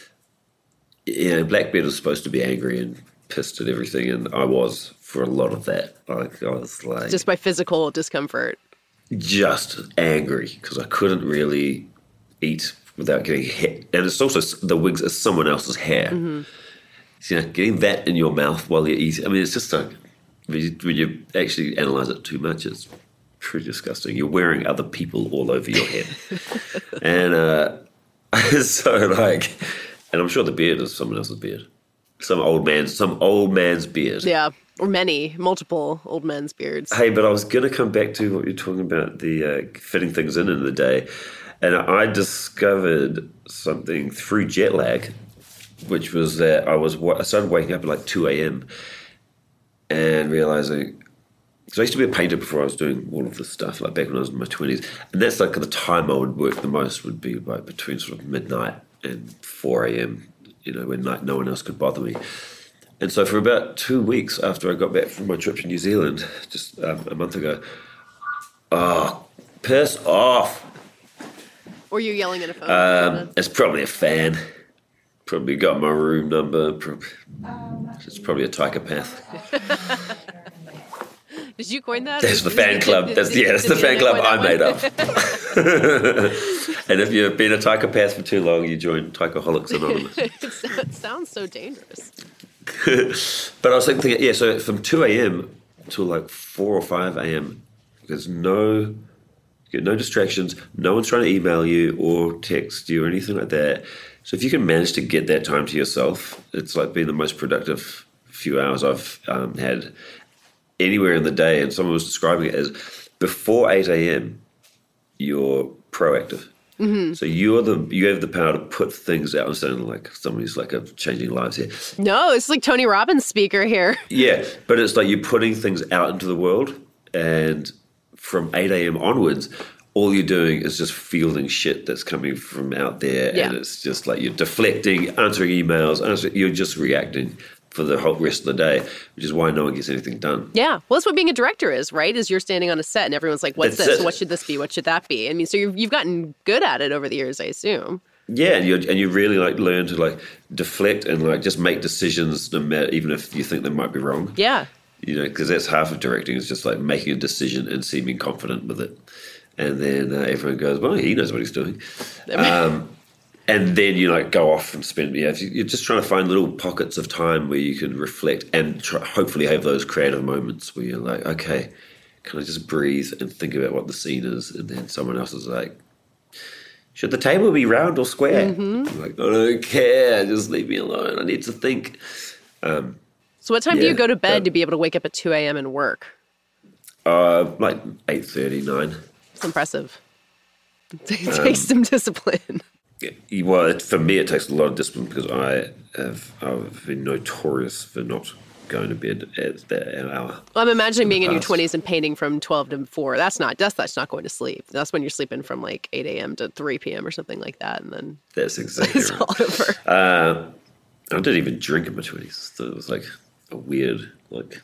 yeah, Blackbeard was supposed to be angry and pissed at everything, and I was for a lot of that. Like I was like Just by physical discomfort. just angry because I couldn't really eat without getting hit. And it's also the wigs are someone else's hair. Mm-hmm. So, you know, getting that in your mouth while you're eating. I mean, it's just like when you, when you actually analyze it too much, it's pretty disgusting. You're wearing other people all over your head, and uh, so like, and I'm sure the beard is someone else's beard, some old man's, some old man's beard. Yeah, or many, multiple old men's beards. Hey, but I was going to come back to what you're talking about, the uh, fitting things in in the day. And I discovered something through jet lag, which was that I was I started waking up at like two a.m. and realizing, because I used to be a painter before I was doing all of this stuff, like back when I was in my twenties. And that's like the time I would work the most would be like between sort of midnight and four a.m., you know, when like no one else could bother me. And so for about two weeks after I got back from my trip to New Zealand, just um, a month ago, oh, piss off. Were you yelling at a phone? Um, it's probably a fan. Probably got my room number. Probably, it's probably a psychopath. Did you coin that? That's the fan club. That's yeah, that's the fan club I made up. And if you've been a psychopath for too long, you join Tycoholics Anonymous. It sounds so dangerous. But I was thinking, yeah, so from two a.m. till like four or five a.m., there's no, you get no distractions. No one's trying to email you or text you or anything like that. So if you can manage to get that time to yourself, it's like been the most productive few hours I've um, had anywhere in the day. And someone was describing it as before eight a.m., you're proactive. Mm-hmm. So you're the you have the power to put things out. I'm sounding like somebody's like a changing lives here. No, it's like Tony Robbins speaker here. Yeah, but it's like you're putting things out into the world, and from eight a.m. onwards, all you're doing is just fielding shit that's coming from out there, yeah. and it's just like you're deflecting, answering emails, answering, you're just reacting for the whole rest of the day, which is why no one gets anything done. Yeah. Well, that's what being a director is, right? Is you're standing on a set and everyone's like, what's That's this? it. What should this be? What should that be? I mean, so you've, you've gotten good at it over the years, I assume. Yeah, and you and you really like learn to like deflect and like just make decisions, no matter, even if you think they might be wrong. Yeah. You know, because that's half of directing is just like making a decision and seeming confident with it. And then uh, everyone goes, well, he knows what he's doing. Um, and then you like go off and spend, yeah, you're just trying to find little pockets of time where you can reflect and try, hopefully have those creative moments where you're like, okay, can I just breathe and think about what the scene is? And then someone else is like, should the table be round or square? Mm-hmm. I'm like, I don't care, just leave me alone. I need to think. Um, so what time yeah, do you go to bed uh, to be able to wake up at two a.m. and work? Uh, like eight thirty, nine. It's impressive. It takes Um, some discipline. Yeah, well, it, for me, it takes a lot of discipline because I have I've been notorious for not going to bed at that hour. Well, I'm imagining being in your past. twenties and painting from twelve to four. That's not that's that's not going to sleep. That's when you're sleeping from like eight a.m. to three p.m. or something like that, and then That's exactly it's right. all over. Uh, I didn't even drink in my twenties. So it was like a weird, like,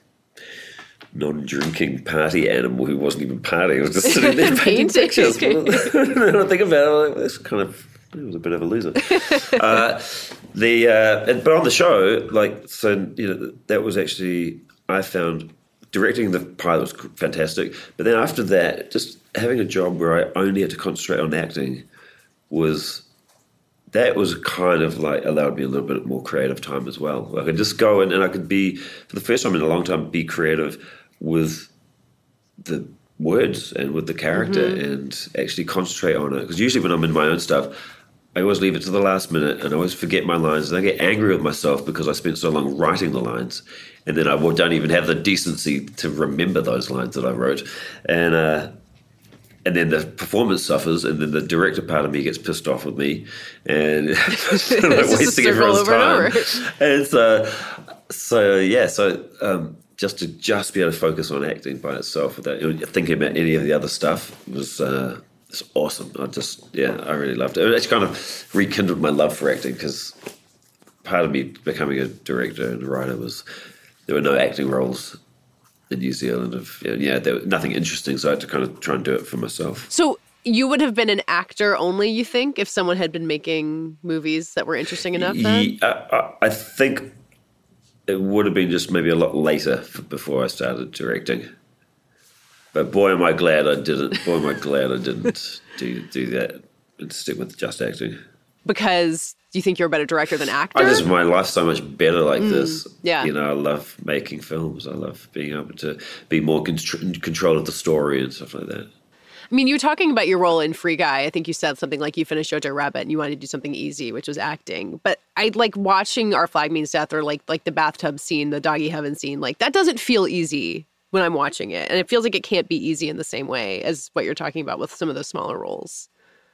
non-drinking party animal who wasn't even partying. I was just sitting there painting Painting. pictures. When I think about it, I'm like, that's kind of, it was a bit of a loser. uh, the uh, and, but on the show, like, so, you know, that was actually, I found directing the pilot was fantastic. But then after that, just having a job where I only had to concentrate on acting was, that was kind of like allowed me a little bit more creative time as well. I could just go in and I could be, for the first time in a long time, be creative with the words and with the character Mm-hmm. and actually concentrate on it. Because usually when I'm in my own stuff, I always leave it to the last minute and I always forget my lines and I get angry with myself because I spent so long writing the lines and then I don't even have the decency to remember those lines that I wrote. And uh, and then the performance suffers and then the director part of me gets pissed off with me and like wasting everyone's time. And so, so yeah, so um, just to just be able to focus on acting by itself without thinking about any of the other stuff was uh, was awesome. I just, yeah, I really loved it. It actually kind of rekindled my love for acting because part of me becoming a director and a writer was there were no acting roles in New Zealand. Of yeah, there was nothing interesting, so I had to kind of try and do it for myself. So you would have been an actor only, you think, if someone had been making movies that were interesting enough then? Yeah, I, I think it would have been just maybe a lot later f- before I started directing. But boy, am I glad I didn't. Boy, am I glad I didn't do do that and stick with just acting. Because you think you're a better director than actor? I just my life's so much better like Mm, this. yeah. You know, I love making films. I love being able to be more con- in control of the story and stuff like that. I mean, you were talking about your role in Free Guy. I think you said something like you finished Jojo Rabbit and you wanted to do something easy, which was acting. But I like watching Our Flag Means Death or like like the bathtub scene, the doggy heaven scene. Like that doesn't feel easy when I'm watching it. And it feels like it can't be easy in the same way as what you're talking about with some of those smaller roles.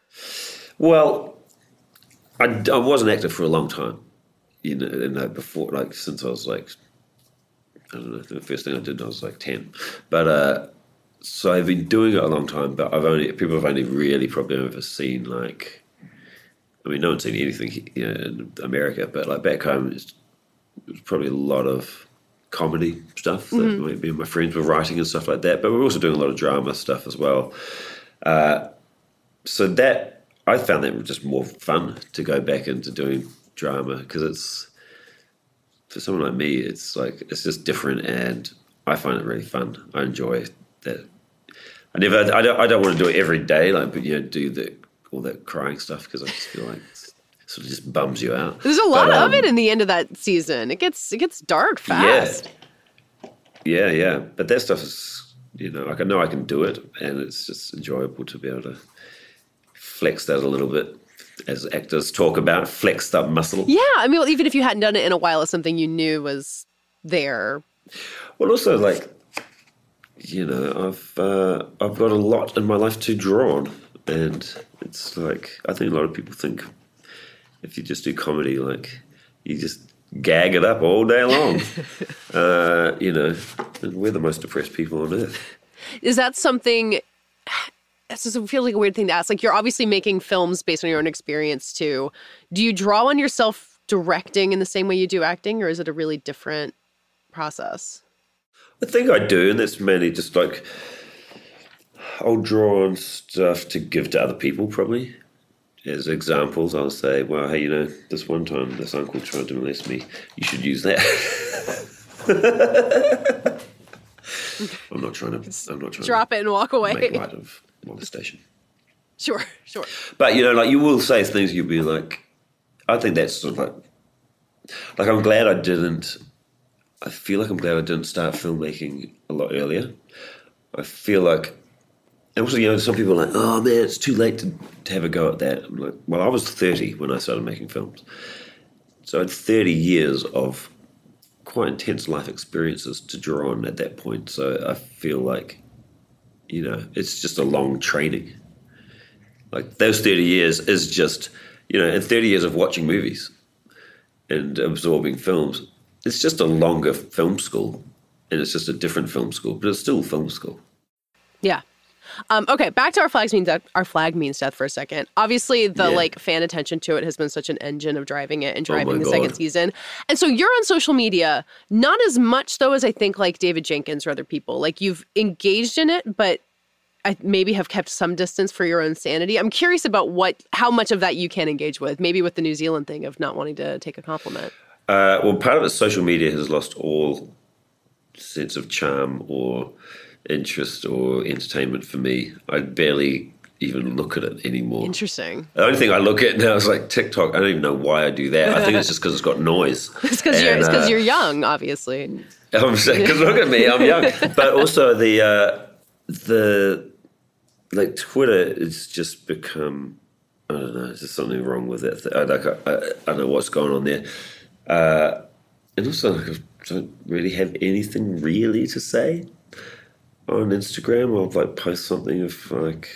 Well, I, I was an actor for a long time. You know, and I, before, like, since I was like, I don't know, the first thing I did, I was like ten. But, uh, so I've been doing it a long time, but I've only, people have only really probably ever seen, like, I mean, no one's seen anything, you know, in America, but like back home, it's, there's probably a lot of comedy stuff that Mhm. me and my friends were writing and stuff like that. But we're also doing a lot of drama stuff as well. Uh, so that I found that just more fun to go back into doing drama because it's for someone like me, it's like it's just different, and I find it really fun. I enjoy that. I never, I don't, I don't want to do it every day, like, but you know, do the all that crying stuff because I just feel like it's, it sort of just bums you out. There's a lot But, um, of it in the end of that season. It gets it gets dark fast. Yeah, yeah. But that stuff is, you know, like I know I can do it, and it's just enjoyable to be able to flex that a little bit, as actors talk about, flex that muscle. Yeah, I mean, even if you hadn't done it in a while, it's something you knew was there. Well, also, like, you know, I've uh, I've got a lot in my life to draw on, and it's like I think a lot of people think if you just do comedy, like you just gag it up all day long. uh, you know, and we're the most depressed people on earth. Is that something? This just feels like a weird thing to ask. Like, you're obviously making films based on your own experience too. Do you draw on yourself directing in the same way you do acting, or is it a really different process? I think I do, and that's mainly just like I'll draw on stuff to give to other people, probably. As examples, I'll say, well, hey, you know, this one time this uncle tried to molest me. You should use that. I'm not trying to. I'm not trying Drop to it and walk away. make light of molestation. Sure, sure. But you know, like you will say things. You'll be like, I think that's sort of like, like I'm glad I didn't. I feel like I'm glad I didn't start filmmaking a lot earlier. I feel like, and also, you know, some people are like, oh man, it's too late to, to have a go at that. I'm like, well, I was thirty when I started making films. So I had thirty years of quite intense life experiences to draw on at that point. So I feel like, you know, it's just a long training. Like those thirty years is just, you know, and thirty years of watching movies and absorbing films, it's just a longer film school, and it's just a different film school, but it's still film school. Yeah. Um, okay, back to our flags means death. Our flag means death for a second. Obviously, the Yeah. like fan attention to it has been such an engine of driving it and Oh my driving the God. second season. And so you're on social media, not as much though as I think like David Jenkins or other people. Like you've engaged in it, but I maybe have kept some distance for your own sanity. I'm curious about what, how much of that you can engage with. Maybe with the New Zealand thing of not wanting to take a compliment. Uh, well, part of it, social media has lost all sense of charm or interest or entertainment for me. I barely even look at it anymore. Interesting. The only thing I look at now is like TikTok. I don't even know why I do that. I think it's just because it's got noise. It's because you're, it's 'cause uh, you're young, obviously. I'm saying, because look at me, I'm young. But also the uh, the like Twitter has just become, I don't know, there's just something wrong with it. I, like, I, I, I don't know what's going on there. Uh, and also, like, I don't really have anything really to say on Instagram. I'll like post something if like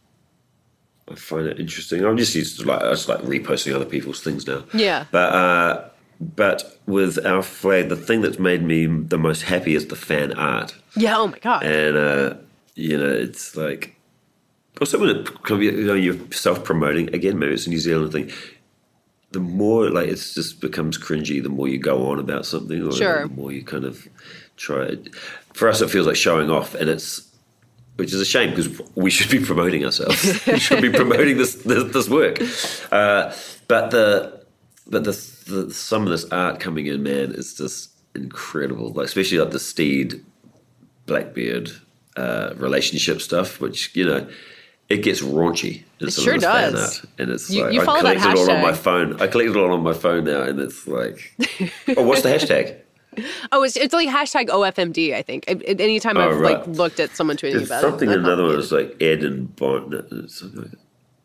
I find it interesting. I'm just used to like I just like reposting other people's things now. Yeah. But uh, but with our flag, the thing that's made me the most happy is the fan art. Yeah. Oh my God. And uh, you know, it's like also when it, you know, you're self-promoting again. Maybe it's a New Zealand thing. The more like it's just becomes cringy, the more you go on about something, or Sure. the more you kind of try it. For us, it feels like showing off, and it's which is a shame because we should be promoting ourselves. We should be promoting this this, this work. Uh, but the but the, the some of this art coming in, man, is just incredible. Like especially like the Steed Blackbeard uh, relationship stuff, which you know. It gets raunchy. It sure does. Fan art. And it's You- like, you I follow that collect it all on hashtag. my phone. I collect it all on my phone now, and it's like, oh, what's the hashtag? Oh, it's, it's like hashtag O F M D, I think. It, it- anytime Oh, I've right. like looked at someone tweeting There's about something. it. Another one is like Ed and Bonnet. Something like that.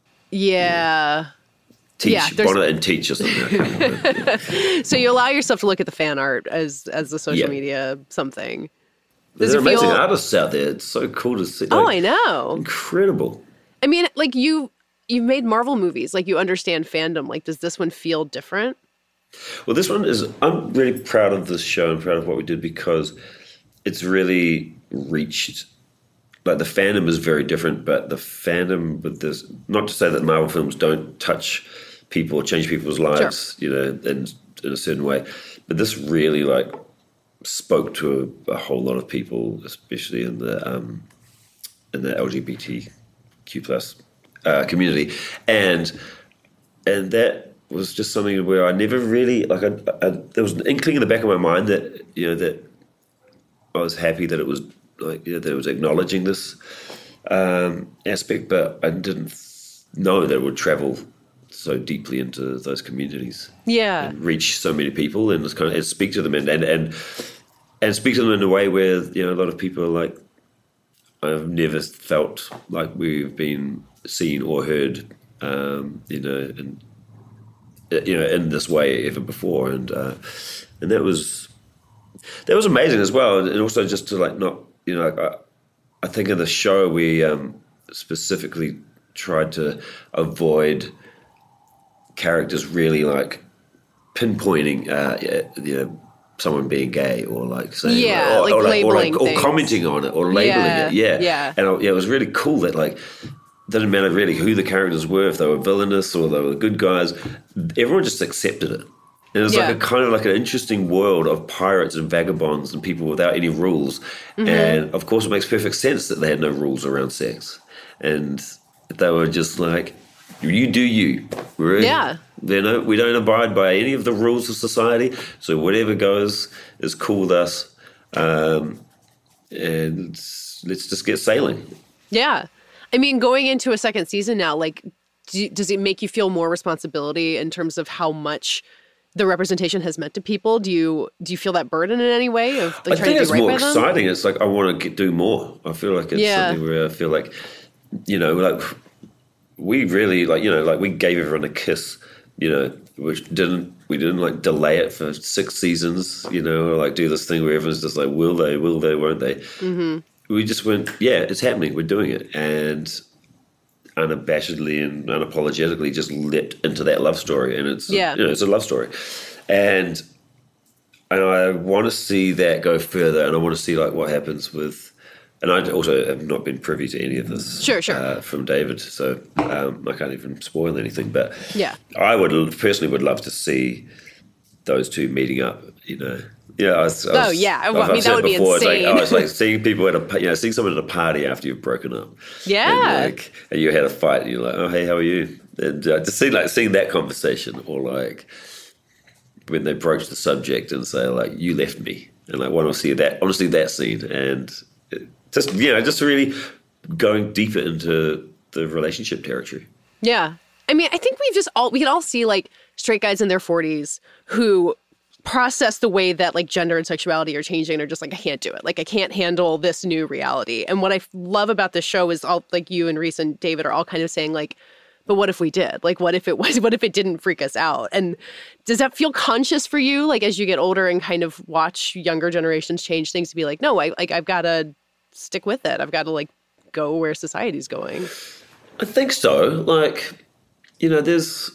Yeah. Teach, Yeah, there's- Bonnet and Teach or something. I can't remember. Yeah. So you allow yourself to look at the fan art as as the social Yeah. media something. Does There are it feel? amazing artists out there. It's so cool to see. Oh, like, I know. Incredible. I mean, like you you've made Marvel movies. Like you understand fandom. Like, does this one feel different? Well, this one is, I'm really proud of this show and proud of what we did because it's really reached, like the fandom is very different, but the fandom with this, not to say that Marvel films don't touch people or change people's lives, you know, in, in a certain way, but this really like spoke to a, a whole lot of people, especially in the um, in the L G B T Q plus uh, community, and and that was just something where I never really like. I, I, there was an inkling in the back of my mind that you know that I was happy that it was like you know, that it was acknowledging this um, aspect, but I didn't know that it would travel so deeply into those communities, yeah, and reach so many people, and just kind of and speak to them, and, and and and speak to them in a way where you know a lot of people are like, I've never felt like we've been seen or heard, um, you know, and you know in this way ever before, and uh, and that was that was amazing as well, and also just to like not you know like, I, I think in the show we um, specifically tried to avoid characters really like pinpointing uh you know someone being gay or like saying yeah or, like or, like, or, like, labeling or commenting on it or labeling yeah, it yeah yeah and I, yeah, it was really cool that like didn't matter really who the characters were, if they were villainous or they were good guys, everyone just accepted it. And it was yeah. like a kind of like an interesting world of pirates and vagabonds and people without any rules. Mm-hmm. And of course it makes perfect sense that they had no rules around sex, and they were just like, you do you. We're, yeah. You know, we don't abide by any of the rules of society, so whatever goes is cool with us. Um, and let's just get sailing. Yeah. I mean, going into a second season now, like, do, does it make you feel more responsibility in terms of how much the representation has meant to people? Do you do you feel that burden in any way of like, I trying think to it's do right more by them? exciting. It's like I want to get, do more. I feel like it's yeah. something where I feel like, you know, like we really like, you know, like we gave everyone a kiss, you know, which didn't, we didn't like delay it for six seasons, you know, or like do this thing where everyone's just like, will they, will they, won't they? Mm-hmm. We just went, yeah, it's happening. We're doing it. And unabashedly and unapologetically just leapt into that love story. And it's, yeah. you know, it's a love story. And, and I want to see that go further. And I want to see like what happens with, and I also have not been privy to any of this sure, sure. Uh, from David, so um, I can't even spoil anything. But yeah. I would personally would love to see those two meeting up. You know, yeah. I was, I was, oh yeah, well, I've I mean that would before, be insane. It's like, oh, it's like seeing people at a, you know, seeing someone at a party after you've broken up. Yeah, and, like, and you had a fight, and you're like, oh hey, how are you? And uh, to see like seeing that conversation, or like when they broach the subject and say like, you left me, and like want to see that, honestly, that scene and. It, Just, you know, just really going deeper into the relationship territory. Yeah. I mean, I think we've just all, we can all see like straight guys in their forties who process the way that like gender and sexuality are changing. They're just like, I can't do it. Like, I can't handle this new reality. And what I love about this show is all like you and Reese and David are all kind of saying like, but what if we did? Like, what if it was, what if it didn't freak us out? And does that feel conscious for you? Like, as you get older and kind of watch younger generations change things to be like, no, I like, I've got to stick with it. I've got to like go where society's going. I think so. Like, you know, there's,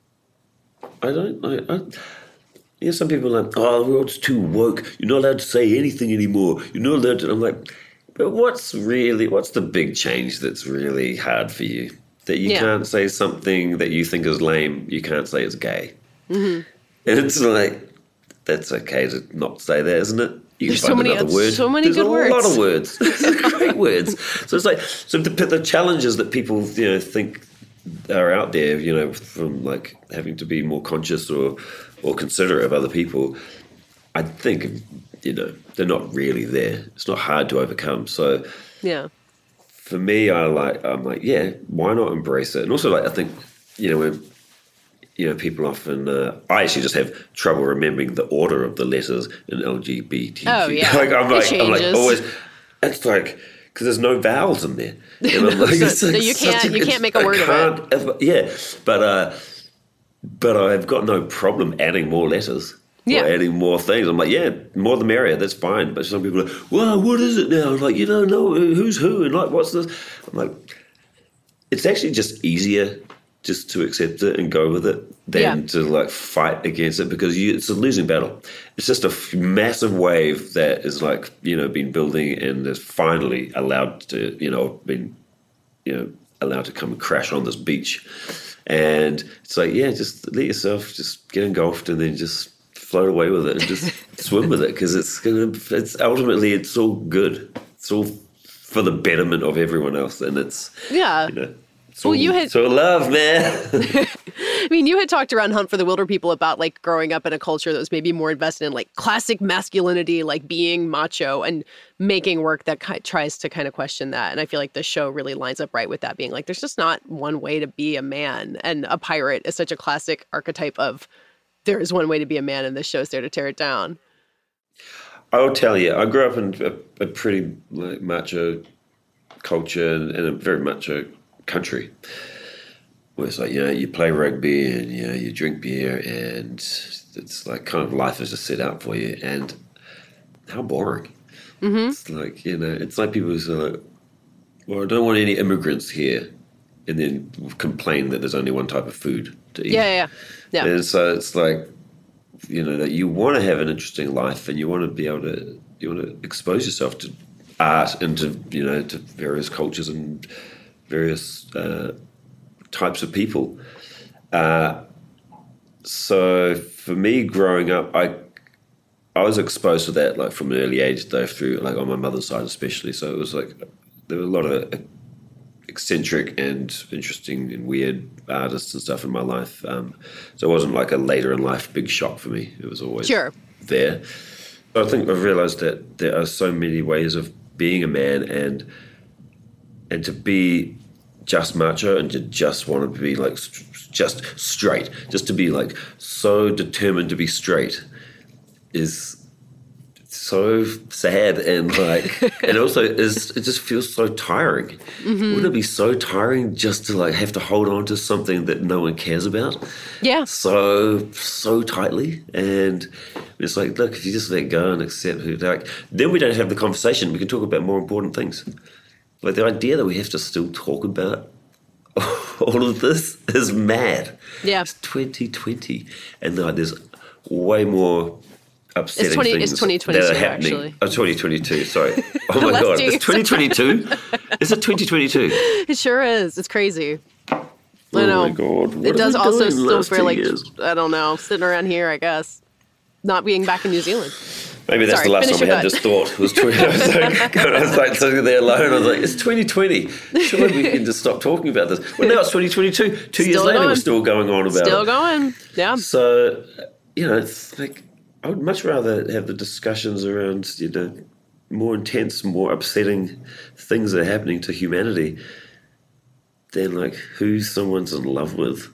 I don't know. I, you know, some people are like, oh, the world's too woke. You're not allowed to say anything anymore. You're not allowed to. I'm like, but what's really, what's the big change that's really hard for you? That you yeah. can't say something that you think is lame, you can't say it's gay. Mm-hmm. And it's like, that's okay to not say that, isn't it? You can There's find so many, another word. so many There's good a words. lot of words. Great words. So it's like, so the, the challenges that people, you know, think are out there, you know, from like having to be more conscious or, or considerate of other people, I think, you know, they're not really there. It's not hard to overcome. So yeah, for me, I like, I'm like, yeah, why not embrace it? And also like, I think, you know, when, you know, people often, uh, I actually just have trouble remembering the order of the letters in L G B T Q. Oh, yeah. like, I'm, like, it I'm like, changes. always, it's like, because there's no vowels in there. And I'm like, so, it's like no, you can't, a, you can't make a word of it. Ever, yeah, but, uh, but I've got no problem adding more letters. Yeah. Or adding more things. I'm like, yeah, more the merrier, that's fine. But some people are like, well, what is it now? I'm like, you don't know who's who and like, what's this? I'm like, it's actually just easier just to accept it and go with it than yeah. to like fight against it, because you, it's a losing battle. It's just a f- massive wave that is like, you know, been building and is finally allowed to, you know, been, you know, allowed to come and crash on this beach. And it's like, yeah, just let yourself just get engulfed and then just float away with it and just swim with it because it's gonna. It's ultimately it's all good. It's all for the betterment of everyone else, and it's yeah. You know, it's well, all, you had it's all love, man. I mean, you had talked around Hunt for the Wilder People about like growing up in a culture that was maybe more invested in like classic masculinity, like being macho, and making work that ki- tries to kind of question that. And I feel like the show really lines up right with that, being like, there's just not one way to be a man, and a pirate is such a classic archetype of there is one way to be a man, and this show's there to tear it down. I'll tell you, I grew up in a, a pretty like, macho culture and, and a very macho country. Where it's like, you know, you play rugby and, you know, you drink beer and it's like kind of life is just set out for you. And how boring. Mm-hmm. It's like, you know, it's like people who say, like, well, I don't want any immigrants here. And then complain that there's only one type of food to eat. Yeah, yeah, yeah. And so it's like, you know, that you want to have an interesting life and you want to be able to, you want to expose yourself to art and to, you know, to various cultures and various uh, types of people. Uh, so for me growing up, I I was exposed to that like from an early age though through like on my mother's side especially. So it was like there were a lot of eccentric and interesting and weird artists and stuff in my life. Um, so it wasn't like a later in life big shock for me. It was always sure. there. But I think I've realized that there are so many ways of being a man and and to be just macho and to just want to be like just straight, just to be like so determined to be straight is so sad and like and also is it just feels so tiring. Mm-hmm. Wouldn't it be so tiring just to like have to hold on to something that no one cares about? Yeah. So so tightly. And it's like, look, if you just let go and accept who like then we don't have the conversation. We can talk about more important things. Like the idea that we have to still talk about all of this is mad. Yeah. It's twenty twenty. And like, there's way more upsetting it's twenty, things it's twenty twenty-two, that are happening. Actually. Oh, twenty twenty-two, sorry. Oh my God, it's twenty twenty-two? Is it twenty twenty-two? It sure is. It's crazy. Oh I know. my God. What it does also still feel like, years? I don't know, sitting around here, I guess. Not being back in New Zealand. Maybe that's Sorry, the last time we had thought. this thought. It was twenty, I was like, I was like sitting there alone. I was like, it's twenty twenty. Surely we can just stop talking about this. Well, now it's twenty twenty-two. Two Still years later, going. we're still going on about Still it. going, yeah. So, you know, it's like, I would much rather have the discussions around, you know, more intense, more upsetting things that are happening to humanity than like who someone's in love with.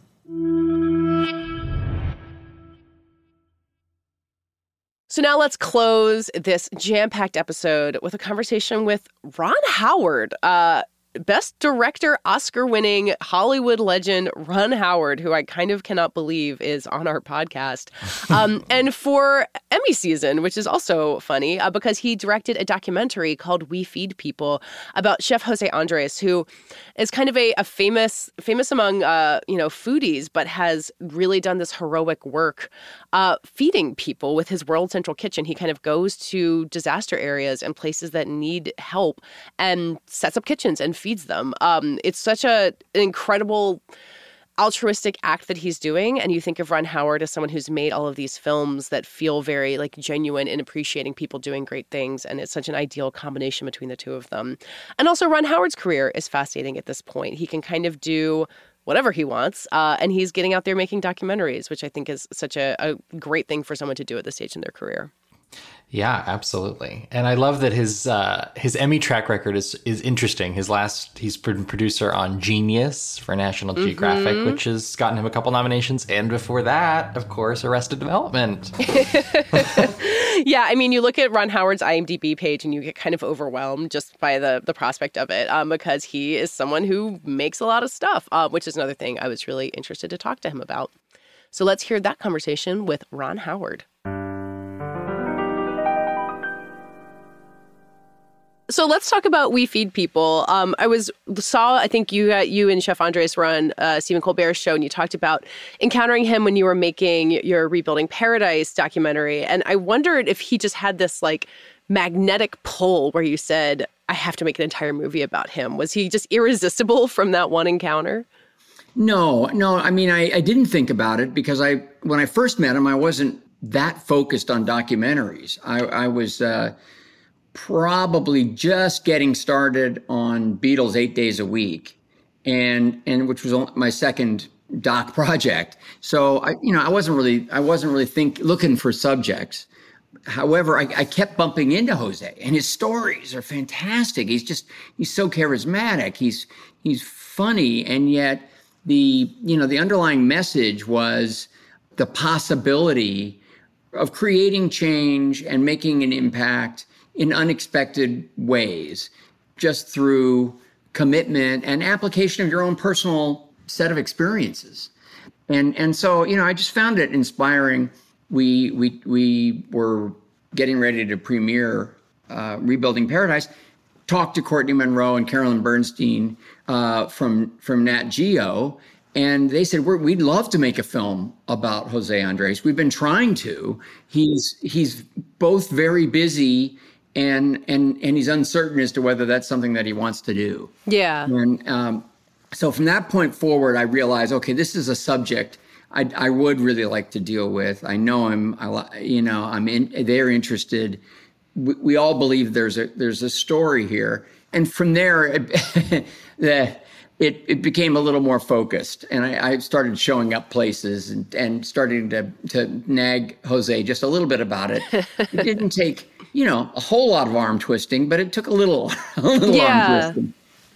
So now let's close this jam-packed episode with a conversation with Ron Howard, uh, Best Director, Oscar-winning Hollywood legend Ron Howard, who I kind of cannot believe is on our podcast. Um, and for Emmy season, which is also funny uh, because he directed a documentary called We Feed People about Chef Jose Andres, who is kind of a, a famous famous among uh, you know foodies, but has really done this heroic work uh, feeding people with his World Central Kitchen. He kind of goes to disaster areas and places that need help and sets up kitchens and feeds them. Um, it's such a, an incredible altruistic act that he's doing. And you think of Ron Howard as someone who's made all of these films that feel very like genuine in appreciating people doing great things. And it's such an ideal combination between the two of them. And also Ron Howard's career is fascinating at this point. He can kind of do whatever he wants. Uh, and he's getting out there making documentaries, which I think is such a, a great thing for someone to do at this stage in their career. Yeah, absolutely. And I love that his uh, his Emmy track record is is interesting. His last, he's been producer on Genius for National mm-hmm. Geographic, which has gotten him a couple nominations. And before that, of course, Arrested Development. Yeah, I mean, you look at Ron Howard's IMDb page and you get kind of overwhelmed just by the, the prospect of it um, because he is someone who makes a lot of stuff, uh, which is another thing I was really interested to talk to him about. So let's hear that conversation with Ron Howard. So let's talk about We Feed People. Um, I was saw, I think you uh, you and Chef Andres were on uh, Stephen Colbert's show, and you talked about encountering him when you were making your Rebuilding Paradise documentary. And I wondered if he just had this like magnetic pull where you said, I have to make an entire movie about him. Was he just irresistible from that one encounter? No, no. I mean, I, I didn't think about it because I, when I first met him, I wasn't that focused on documentaries. I, I was uh, probably just getting started on Beatles eight days a week, and and which was my second doc project. So I, you know, I wasn't really I wasn't really think looking for subjects. However, I, I kept bumping into Jose, and his stories are fantastic. He's just he's so charismatic. He's he's funny, and yet the you know the underlying message was the possibility of creating change and making an impact in unexpected ways, just through commitment and application of your own personal set of experiences. And and so, you know, I just found it inspiring. We we we were getting ready to premiere uh, Rebuilding Paradise, talked to Courtney Monroe and Carolyn Bernstein uh, from, from Nat Geo, and they said, We're, we'd love to make a film about Jose Andres. We've been trying to. He's he's both very busy and and and he's uncertain as to whether that's something that he wants to do. Yeah. And um, so from that point forward, I realized, okay, this is a subject I, I would really like to deal with. I know him. I you know I'm in. They're interested. We, we all believe there's a there's a story here, and from there, it, the. It, it became a little more focused, and I, I started showing up places and, and starting to, to nag Jose just a little bit about it. It didn't take, you know, a whole lot of arm twisting, but it took a little, a little yeah. arm twisting.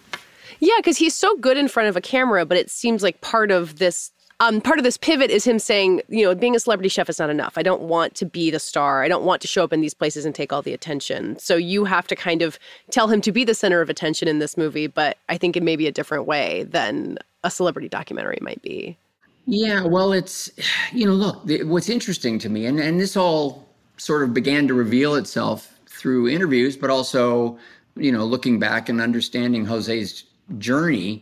Yeah, because he's so good in front of a camera, but it seems like part of this Um, part of this pivot is him saying, you know, being a celebrity chef is not enough. I don't want to be the star. I don't want to show up in these places and take all the attention. So you have to kind of tell him to be the center of attention in this movie, but I think in maybe a different way than a celebrity documentary might be. Yeah, well, it's, you know, look, the, what's interesting to me, and, and this all sort of began to reveal itself through interviews, but also, you know, looking back and understanding Jose's journey.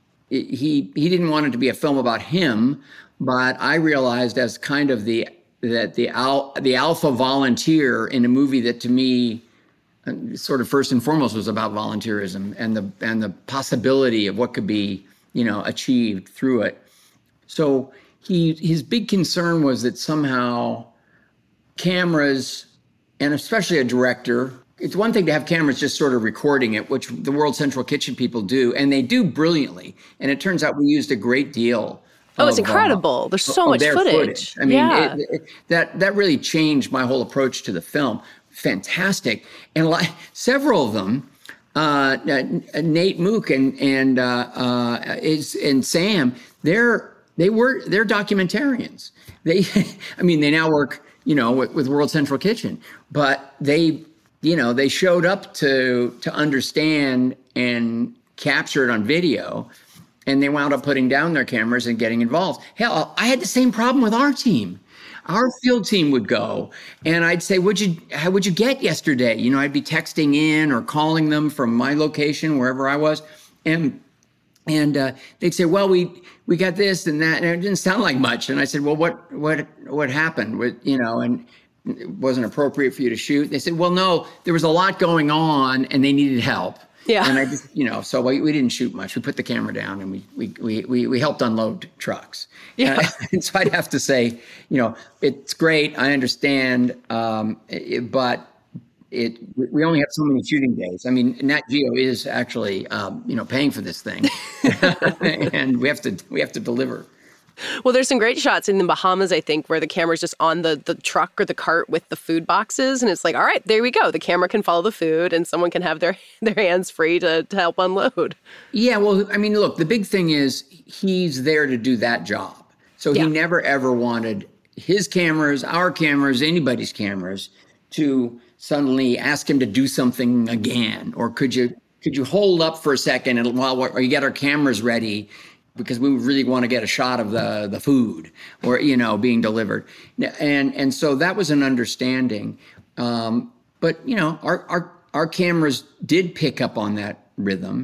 He he didn't want it to be a film about him, but I realized as kind of the that the al, the alpha volunteer in a movie that to me sort of first and foremost was about volunteerism and the and the possibility of what could be, you know, achieved through it. So he his big concern was that somehow cameras, and especially a director, it's one thing to have cameras just sort of recording it, which the World Central Kitchen people do, and they do brilliantly. And it turns out we used a great deal. Oh, of, it's incredible. Uh, There's so much footage. footage. I mean, yeah. it, it, that that really changed my whole approach to the film. Fantastic. And like, several of them, uh, Nate Mook and and uh, uh, is and Sam, they're they were they're documentarians. They, I mean, they now work, you know, with, with World Central Kitchen, but they. You know, they showed up to to understand and capture it on video, and they wound up putting down their cameras and getting involved. Hell, I had the same problem with our team. Our field team would go, and I'd say, "What'd you, how would you get yesterday?" You know, I'd be texting in or calling them from my location, wherever I was, and and uh, they'd say, "Well, we we got this and that," and it didn't sound like much. And I said, "Well, what what what happened with you know?" and it wasn't appropriate for you to shoot. They said, well, no, there was a lot going on and they needed help. Yeah. And I just, you know, so we, we didn't shoot much. We put the camera down and we we we we, we helped unload trucks. Yeah. And, and so I'd have to say, you know, it's great. I understand. Um, it, but it, we only have so many shooting days. I mean, Nat Geo is actually, um, you know, paying for this thing and we have to, we have to deliver. Well, there's some great shots in the Bahamas, I think, where the camera's just on the, the truck or the cart with the food boxes. And it's like, all right, there we go. The camera can follow the food and someone can have their, their hands free to, to help unload. Yeah, well, I mean, look, the big thing is he's there to do that job. So yeah. He never, ever wanted his cameras, our cameras, anybody's cameras to suddenly ask him to do something again. Or could you could you hold up for a second and while or you get our cameras ready because we really want to get a shot of the, the food or, you know, being delivered. And and so that was an understanding. Um, but, you know, our, our our cameras did pick up on that rhythm.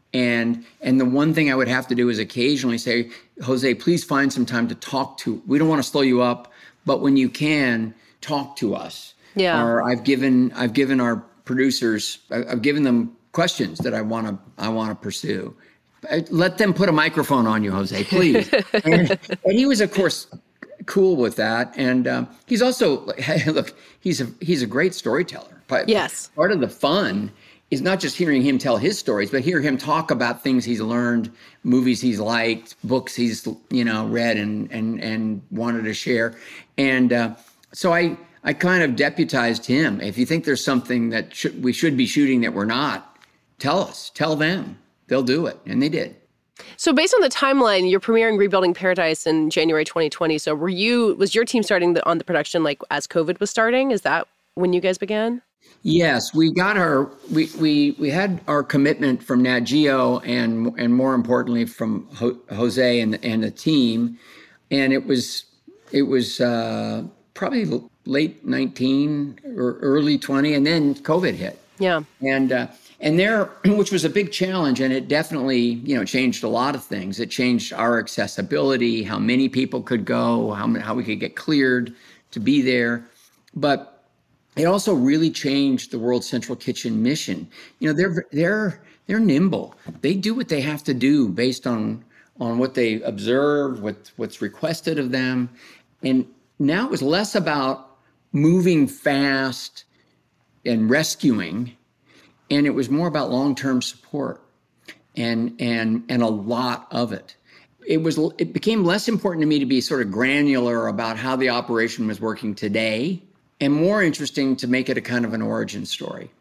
And and the one thing I would have to do is occasionally say, Jose, please find some time to talk to. We don't want to slow you up, but when you can, talk to us. Yeah. Or I've given I've given our producers, I've given them questions that I want to I want to pursue. Let them put a microphone on you, Jose, please. and, and he was, of course, cool with that. And um, he's also, look, he's a, he's a great storyteller. But yes. Part of the fun is not just hearing him tell his stories, but hear him talk about things he's learned, movies he's liked, books he's, you know, read and and and wanted to share. And uh, so I I kind of deputized him. If you think there's something that sh- we should be shooting that we're not, tell us, tell them. They'll do it. And they did. So based on the timeline, you're premiering Rebuilding Paradise in January twenty twenty. So were you, was your team starting the, on the production like as COVID was starting? Is that when you guys began? Yes, we got our we we we had our commitment from Nat Geo and and more importantly from Ho- Jose and and the team, and it was it was uh, probably late nineteen or early twenty, and then COVID hit. Yeah, and uh, and there, which was a big challenge, and it definitely you know changed a lot of things. It changed our accessibility, how many people could go, how how we could get cleared to be there, but it also really changed the World Central Kitchen mission. You know, they're they're they're nimble. They do what they have to do based on on what they observe, what what's requested of them. And now it was less about moving fast and rescuing, and it was more about long-term support and and and a lot of it. It was it became less important to me to be sort of granular about how the operation was working today, and more interesting to make it a kind of an origin story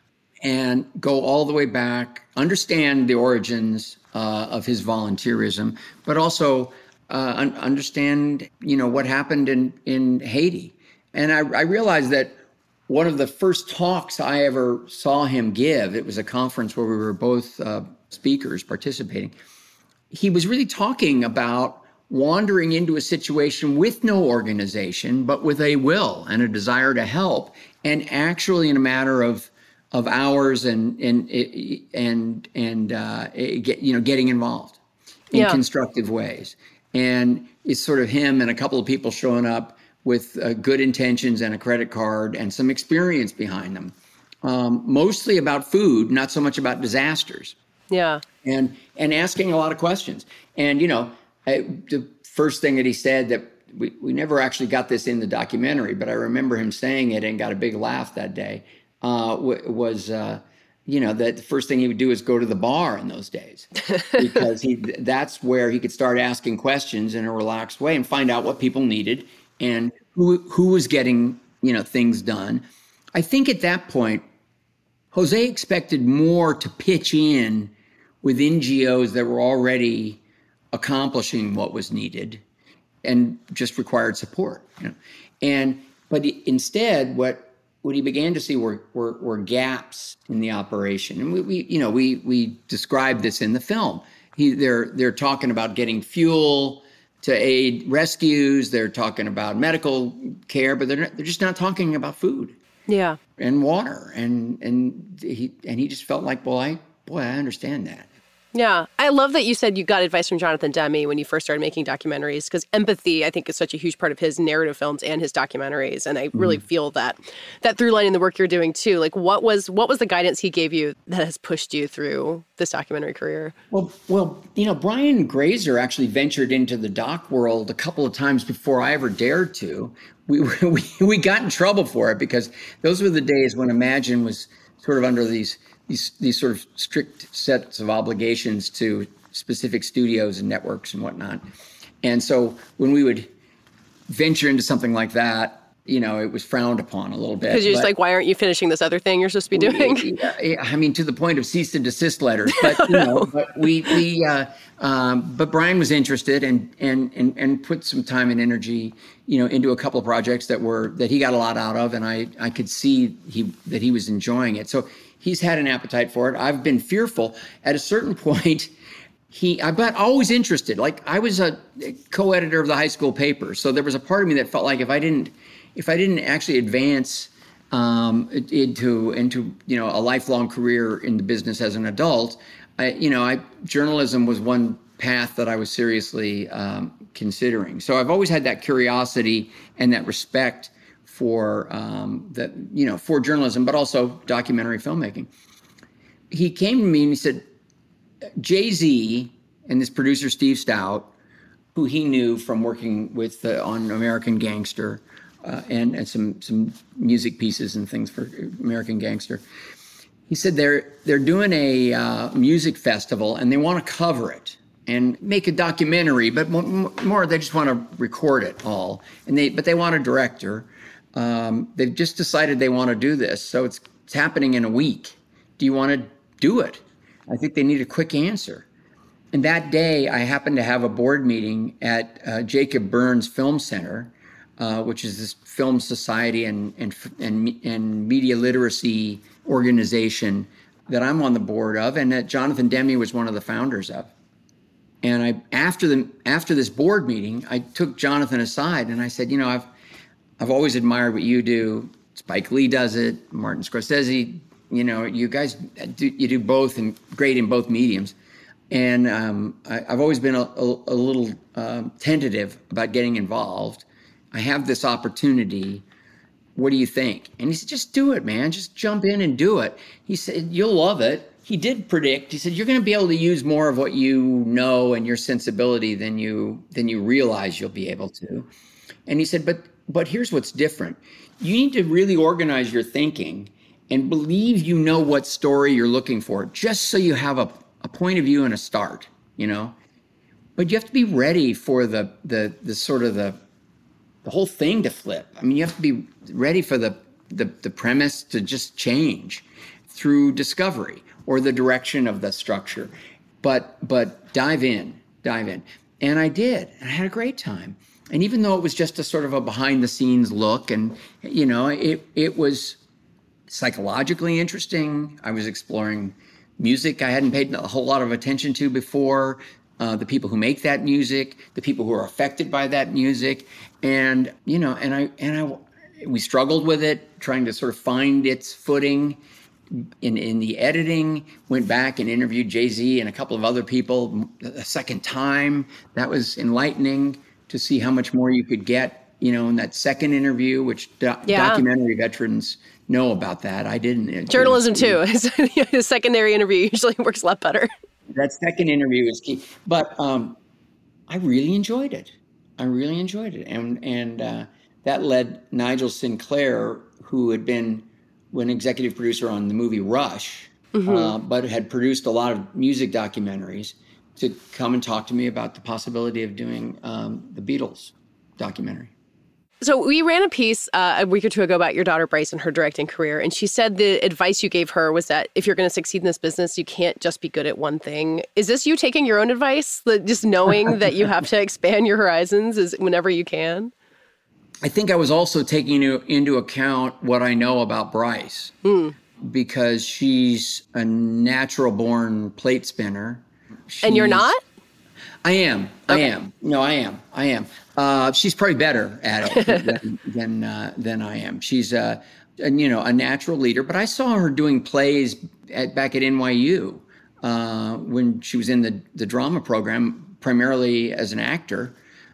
and go all the way back, understand the origins uh, of his volunteerism, but also uh, un- understand, you know, what happened in, in Haiti. And I, I realized that one of the first talks I ever saw him give, it was a conference where we were both uh, speakers participating. He was really talking about wandering into a situation with no organization, but with a will and a desire to help, and actually in a matter of of hours and and and and uh, get, you know getting involved in yeah. constructive ways. And it's sort of him and a couple of people showing up with uh, good intentions and a credit card and some experience behind them, um, mostly about food, not so much about disasters. Yeah, and and asking a lot of questions. And you know. I, the first thing that he said that we, we never actually got this in the documentary, but I remember him saying it and got a big laugh that day, uh, w- was, uh, you know, that the first thing he would do is go to the bar in those days because he that's where he could start asking questions in a relaxed way and find out what people needed and who who was getting, you know, things done. I think at that point, Jose expected more to pitch in with N G Os that were already accomplishing what was needed and just required support. You know? And but instead, what what he began to see were, were were gaps in the operation. And we, we you know we we described this in the film. He they're they're talking about getting fuel to aid rescues. They're talking about medical care, but they're not, they're just not talking about food. Yeah. And water. And and he and he just felt like, well, I boy, I understand that. Yeah. I love that you said you got advice from Jonathan Demme when you first started making documentaries, because empathy, I think, is such a huge part of his narrative films and his documentaries. And I really mm. feel that that through line in the work you're doing, too. Like, what was what was the guidance he gave you that has pushed you through this documentary career? Well, well, you know, Brian Grazer actually ventured into the doc world a couple of times before I ever dared to. We, we, we got in trouble for it because those were the days when Imagine was sort of under these These these sort of strict sets of obligations to specific studios and networks and whatnot. And so when we would venture into something like that, you know, it was frowned upon a little bit. Because you're just like, why aren't you finishing this other thing you're supposed to be doing? We, I mean, to the point of cease and desist letters. But, you know, but we, we uh, um, but Brian was interested and, and, and, and put some time and energy, you know, into a couple of projects that were, that he got a lot out of. And I, I could see he, that he was enjoying it. So he's had an appetite for it. I've been fearful. At a certain point, he, I got always interested. Like I was a co-editor of the high school paper. So there was a part of me that felt like if I didn't, if I didn't actually advance um, into, into, you know, a lifelong career in the business as an adult, I, you know, I, journalism was one path that I was seriously um, considering. So I've always had that curiosity and that respect for um, the, you know, for journalism, but also documentary filmmaking. He came to me and he said, Jay-Z and this producer, Steve Stout, who he knew from working with uh, on American Gangster uh, and, and some some music pieces and things for American Gangster. He said they're they're doing a uh, music festival and they want to cover it and make a documentary, but more, more they just want to record it all. And they but they want a director. Um, they've just decided they want to do this, so it's it's happening in a week. Do you want to do it? I think they need a quick answer. And that day, I happened to have a board meeting at uh, Jacob Burns Film Center, uh, which is this film society and, and and and media literacy organization that I'm on the board of, and that Jonathan Demme was one of the founders of. And I, after the after this board meeting, I took Jonathan aside and I said, you know, I've I've always admired what you do. Spike Lee does it. Martin Scorsese. You know, you guys do you do both and great in both mediums. And um, I, I've always been a, a, a little uh, tentative about getting involved. I have this opportunity. What do you think? And he said, just do it, man. Just jump in and do it. He said, you'll love it. He did predict. He said, you're going to be able to use more of what you know and your sensibility than you than you realize you'll be able to. And he said, but but here's what's different. You need to really organize your thinking and believe you know what story you're looking for, just so you have a a point of view and a start, you know, but you have to be ready for the, the, the sort of the, the whole thing to flip. I mean, you have to be ready for the, the, the premise to just change through discovery or the direction of the structure, but, but dive in, dive in. And I did, and I had a great time. And even though it was just a sort of a behind the scenes look and, you know, it, it was psychologically interesting. I was exploring music I hadn't paid a whole lot of attention to before, uh, the people who make that music, the people who are affected by that music. And, you know, and I, and I, we struggled with it, trying to sort of find its footing in, in the editing, went back and interviewed Jay-Z and a couple of other people a second time. That was enlightening to see how much more you could get, you know, in that second interview, which do- yeah. documentary veterans know about that. I didn't. Journalism too. The secondary interview usually works a lot better. That second interview is key. But um, I really enjoyed it. I really enjoyed it. And and uh, that led Nigel Sinclair, who had been an executive producer on the movie Rush, mm-hmm. uh, but had produced a lot of music documentaries, to come and talk to me about the possibility of doing um, the Beatles documentary. So we ran a piece uh, a week or two ago about your daughter, Bryce, and her directing career. And she said the advice you gave her was that if you're going to succeed in this business, you can't just be good at one thing. Is this you taking your own advice? Just knowing that you have to expand your horizons is whenever you can? I think I was also taking into account what I know about Bryce, mm. because she's a natural born plate spinner. She's, and you're not? I am. Okay. I am. No, I am. I am. Uh, she's probably better at it than than, uh, than I am. She's a, a, you know, a natural leader. But I saw her doing plays at, back at N Y U uh, when she was in the, the drama program, primarily as an actor.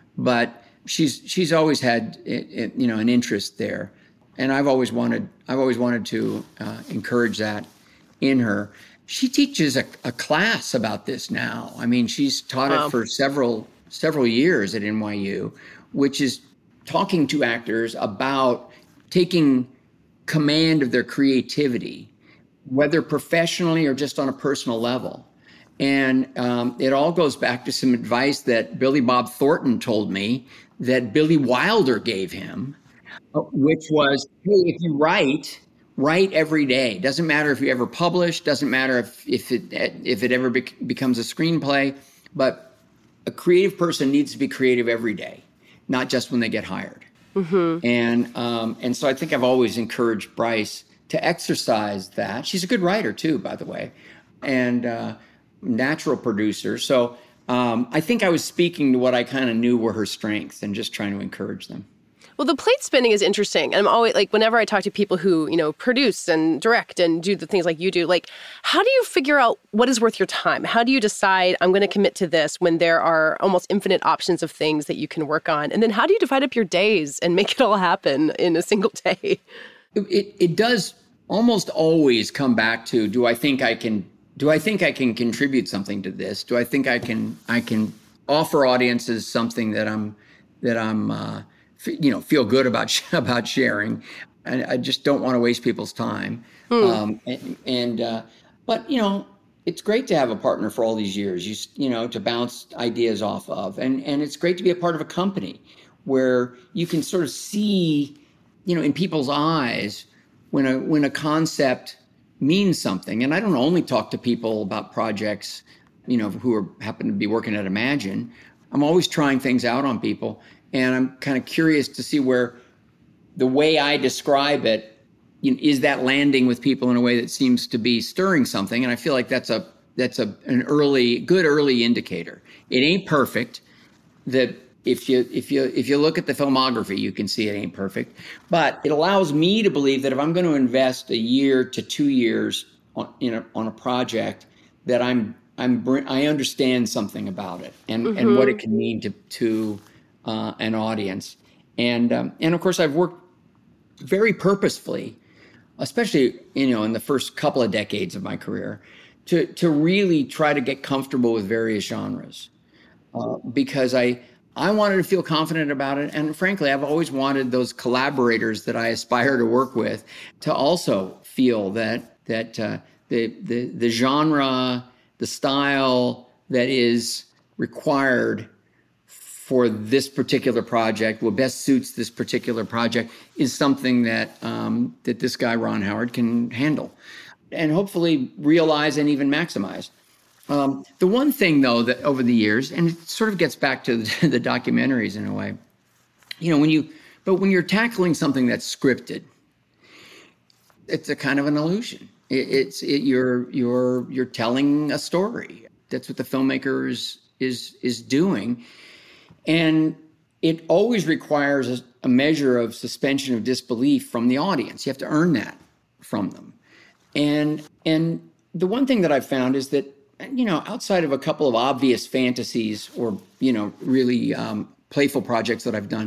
But she's she's always had it, it, you know, an interest there, and I've always wanted I've always wanted to uh, encourage that in her. She teaches a, a class about this now. I mean, she's taught wow. it for several several years at N Y U, which is talking to actors about taking command of their creativity, whether professionally or just on a personal level. And um, it all goes back to some advice that Billy Bob Thornton told me that Billy Wilder gave him, which was, hey, if you write, write every day. Doesn't matter if you ever publish, doesn't matter if, if it if it ever bec- becomes a screenplay, but a creative person needs to be creative every day, not just when they get hired. Mm-hmm. And um, and so I think I've always encouraged Bryce to exercise that. She's a good writer too, by the way, and uh, natural producer. So um, I think I was speaking to what I kind of knew were her strengths and just trying to encourage them. Well, the plate spinning is interesting. And I'm always like, whenever I talk to people who, you know, produce and direct and do the things like you do, like, how do you figure out what is worth your time? How do you decide I'm going to commit to this when there are almost infinite options of things that you can work on? And then how do you divide up your days and make it all happen in a single day? It, it does almost always come back to, do I think I can, do I think I can contribute something to this? Do I think I can, I can offer audiences something that I'm that I'm uh, f- you know feel good about about sharing. And I just don't want to waste people's time. Hmm. Um, and and uh, but you know, it's great to have a partner for all these years. You you know, to bounce ideas off of, and and it's great to be a part of a company where you can sort of see, you know, in people's eyes when a when a concept means something. And I don't only talk to people about projects, you know, who are happen to be working at Imagine. I'm always trying things out on people, and I'm kind of curious to see where the way I describe it, you know, is that landing with people in a way that seems to be stirring something. And I feel like that's a that's a an early, good early indicator. It ain't perfect. That if you if you if you look at the filmography, you can see it ain't perfect. But it allows me to believe that if I'm going to invest a year to two years on in a, on a project, that I'm I'm I understand something about it and mm-hmm. and what it can mean to to uh, an audience. And um, and of course, I've worked very purposefully, especially, you know, in the first couple of decades of my career, to to really try to get comfortable with various genres, uh, because I I wanted to feel confident about it, and frankly, I've always wanted those collaborators that I aspire to work with to also feel that that uh, the the the genre, the style that is required for this particular project, what best suits this particular project, is something that um, that this guy, Ron Howard, can handle and hopefully realize and even maximize. Um, the one thing, though, that over the years, and it sort of gets back to the, the documentaries in a way, you know, when you, but when you're tackling something that's scripted, it's a kind of an illusion. It, it's it, you're you're you're telling a story. That's what the filmmaker is is is doing. And it always requires a, a measure of suspension of disbelief from the audience. You have to earn that from them. And and the one thing that I've found is that, you know, outside of a couple of obvious fantasies or, you know, really um, playful projects that I've done,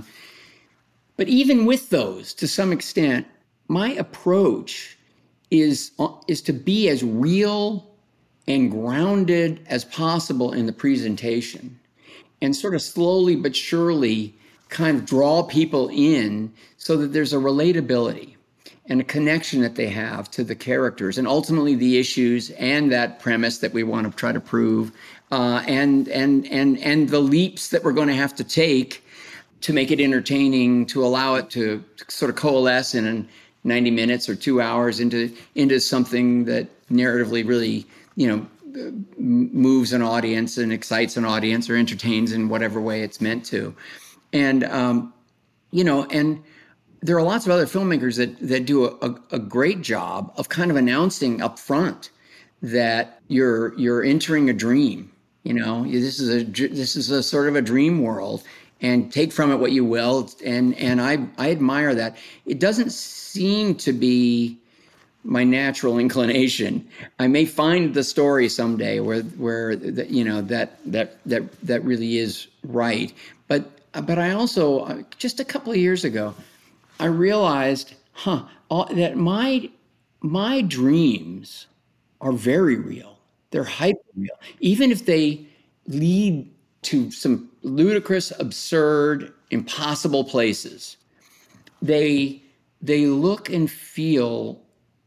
but even with those, to some extent, my approach is is to be as real and grounded as possible in the presentation, and sort of slowly but surely kind of draw people in so that there's a relatability and a connection that they have to the characters and ultimately the issues and that premise that we want to try to prove, uh, and and and and the leaps that we're going to have to take to make it entertaining, to allow it to sort of coalesce in ninety minutes or two hours into into something that narratively really, you know, moves an audience and excites an audience or entertains in whatever way it's meant to. And, um, you know, and there are lots of other filmmakers that that do a, a great job of kind of announcing up front that you're you're entering a dream. You know, this is a this is a sort of a dream world, and take from it what you will. And and I I admire that. It doesn't seem to be my natural inclination. I may find the story someday where where the, you know that that that that really is right. But but I also, just a couple of years ago, I realized, huh, all, that my my dreams are very real. They're hyper real, even if they lead to some ludicrous, absurd, impossible places. They they look and feel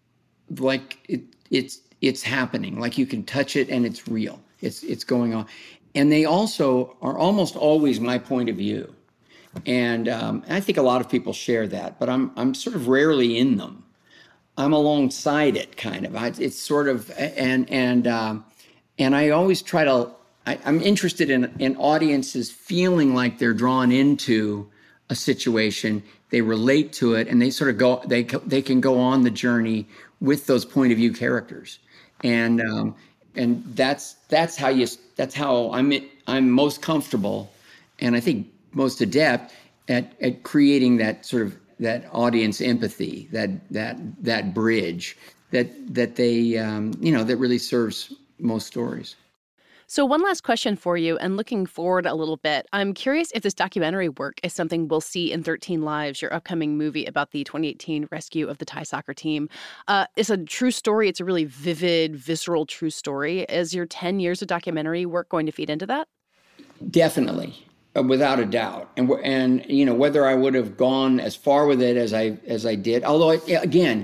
like it, it's it's happening, like you can touch it and it's real. It's it's going on, and they also are almost always my point of view, and um, I think a lot of people share that. But I'm I'm sort of rarely in them. I'm alongside it, kind of. I, it's sort of and and um, and I always try to. I, I'm interested in in audiences feeling like they're drawn into a situation, they relate to it, and they sort of go. They they can go on the journey with those point of view characters, and um, and that's that's how you that's how I'm I'm most comfortable, and I think most adept at at creating that sort of that audience empathy, that that that bridge that that they um, you know that really serves most stories. So one last question for you, and looking forward a little bit, I'm curious if this documentary work is something we'll see in thirteen Lives, your upcoming movie about the twenty eighteen rescue of the Thai soccer team. Uh, it's a true story. It's a really vivid, visceral, true story. Is your ten years of documentary work going to feed into that? Definitely, uh, without a doubt. And and you know, whether I would have gone as far with it as I as I did, although I, again,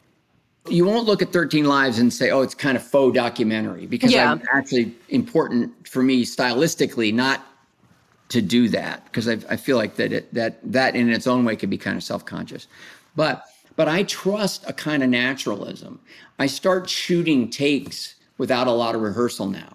you won't look at thirteen Lives and say, oh, it's kind of faux documentary, because Yeah. I'm actually important for me stylistically not to do that, because I, I feel like that it, that that in its own way could be kind of self-conscious. But but I trust a kind of naturalism. I start shooting takes without a lot of rehearsal now.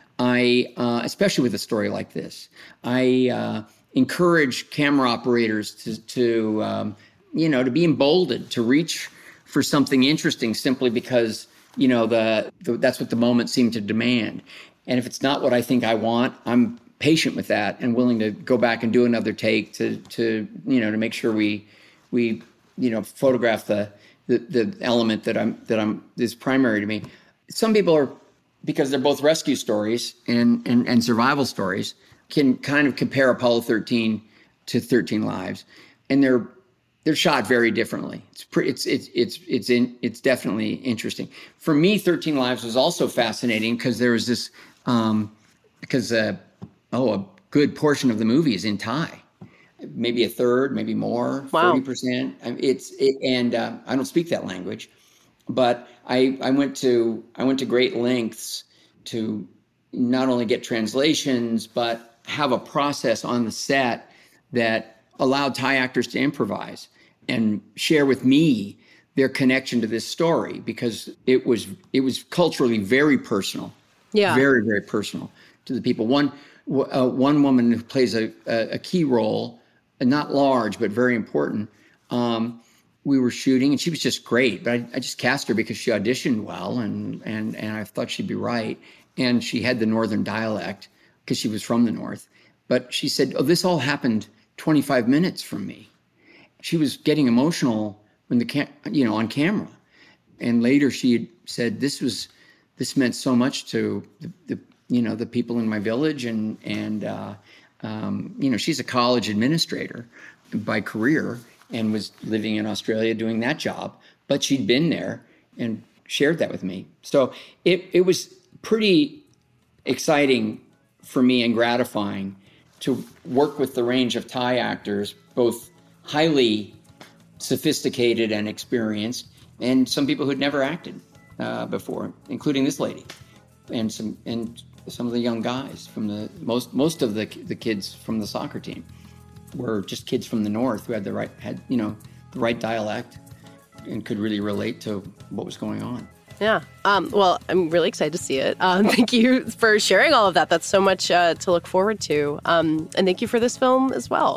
I, uh, especially with a story like this, I uh, encourage camera operators to, to um, you know, to be emboldened, to reach for something interesting simply because, you know, the, the that's what the moment seemed to demand. And if it's not what I think I want, I'm patient with that and willing to go back and do another take to, to you know, to make sure we, we, you know, photograph the, the, the element that I'm, that I'm, is primary to me. Some people are, because they're both rescue stories and, and, and survival stories, can kind of compare Apollo thirteen to thirteen Lives, and they're they're shot very differently. It's pretty, it's it's it's it's in, it's definitely interesting. For me, thirteen Lives was also fascinating because there was this um, because uh, oh a good portion of the movie is in Thai, maybe a third, maybe more, Wow. forty percent. It's it, and uh, I don't speak that language. But I, I went to I went to great lengths to not only get translations, but have a process on the set that allowed Thai actors to improvise and share with me their connection to this story, because it was it was culturally very personal, Yeah. very very personal to the people. One uh, one woman who plays a, a, a key role, not large but very important. Um, we were shooting and she was just great, but I, I just cast her because she auditioned well and, and, and I thought she'd be right. And she had the northern dialect because she was from the north. But she said, oh, this all happened twenty-five minutes from me. She was getting emotional when the cam- you know, on camera. And later she had said, this was, this meant so much to the, the you know, the people in my village. And, and uh, um, you know, she's a college administrator by career, and was living in Australia doing that job, but she'd been there and shared that with me. So it, it was pretty exciting for me and gratifying to work with the range of Thai actors, both highly sophisticated and experienced, and some people who'd never acted uh, before, including this lady, and some and some of the young guys from the most most of the the kids from the soccer team were just kids from the north who had the right had you know the right dialect and could really relate to what was going on. Yeah. Um, well, I'm really excited to see it. Um, thank you for sharing all of that. That's so much uh, to look forward to. Um, and thank you for this film as well.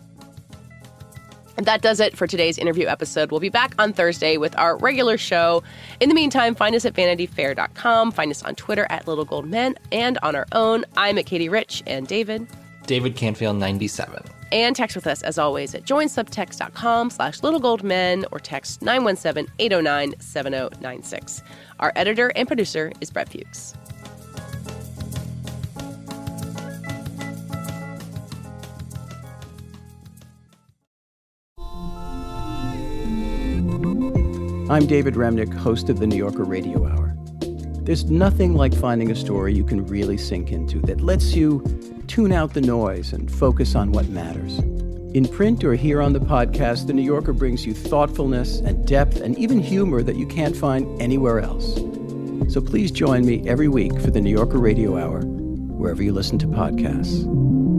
And that does it for today's interview episode. We'll be back on Thursday with our regular show. In the meantime, find us at vanity fair dot com. Find us on Twitter at Little Gold Men and on our own. I'm at Katie Rich, and David. David Canfield, ninety-seven. And text with us, as always, at joinsubtext.com slash littlegoldmen or text nine one seven, eight oh nine, seven oh nine six. Our editor and producer is Brett Fuchs. I'm David Remnick, host of the New Yorker Radio Hour. There's nothing like finding a story you can really sink into that lets you tune out the noise and focus on what matters. In print or here on the podcast, The New Yorker brings you thoughtfulness and depth and even humor that you can't find anywhere else. So please join me every week for The New Yorker Radio Hour, wherever you listen to podcasts.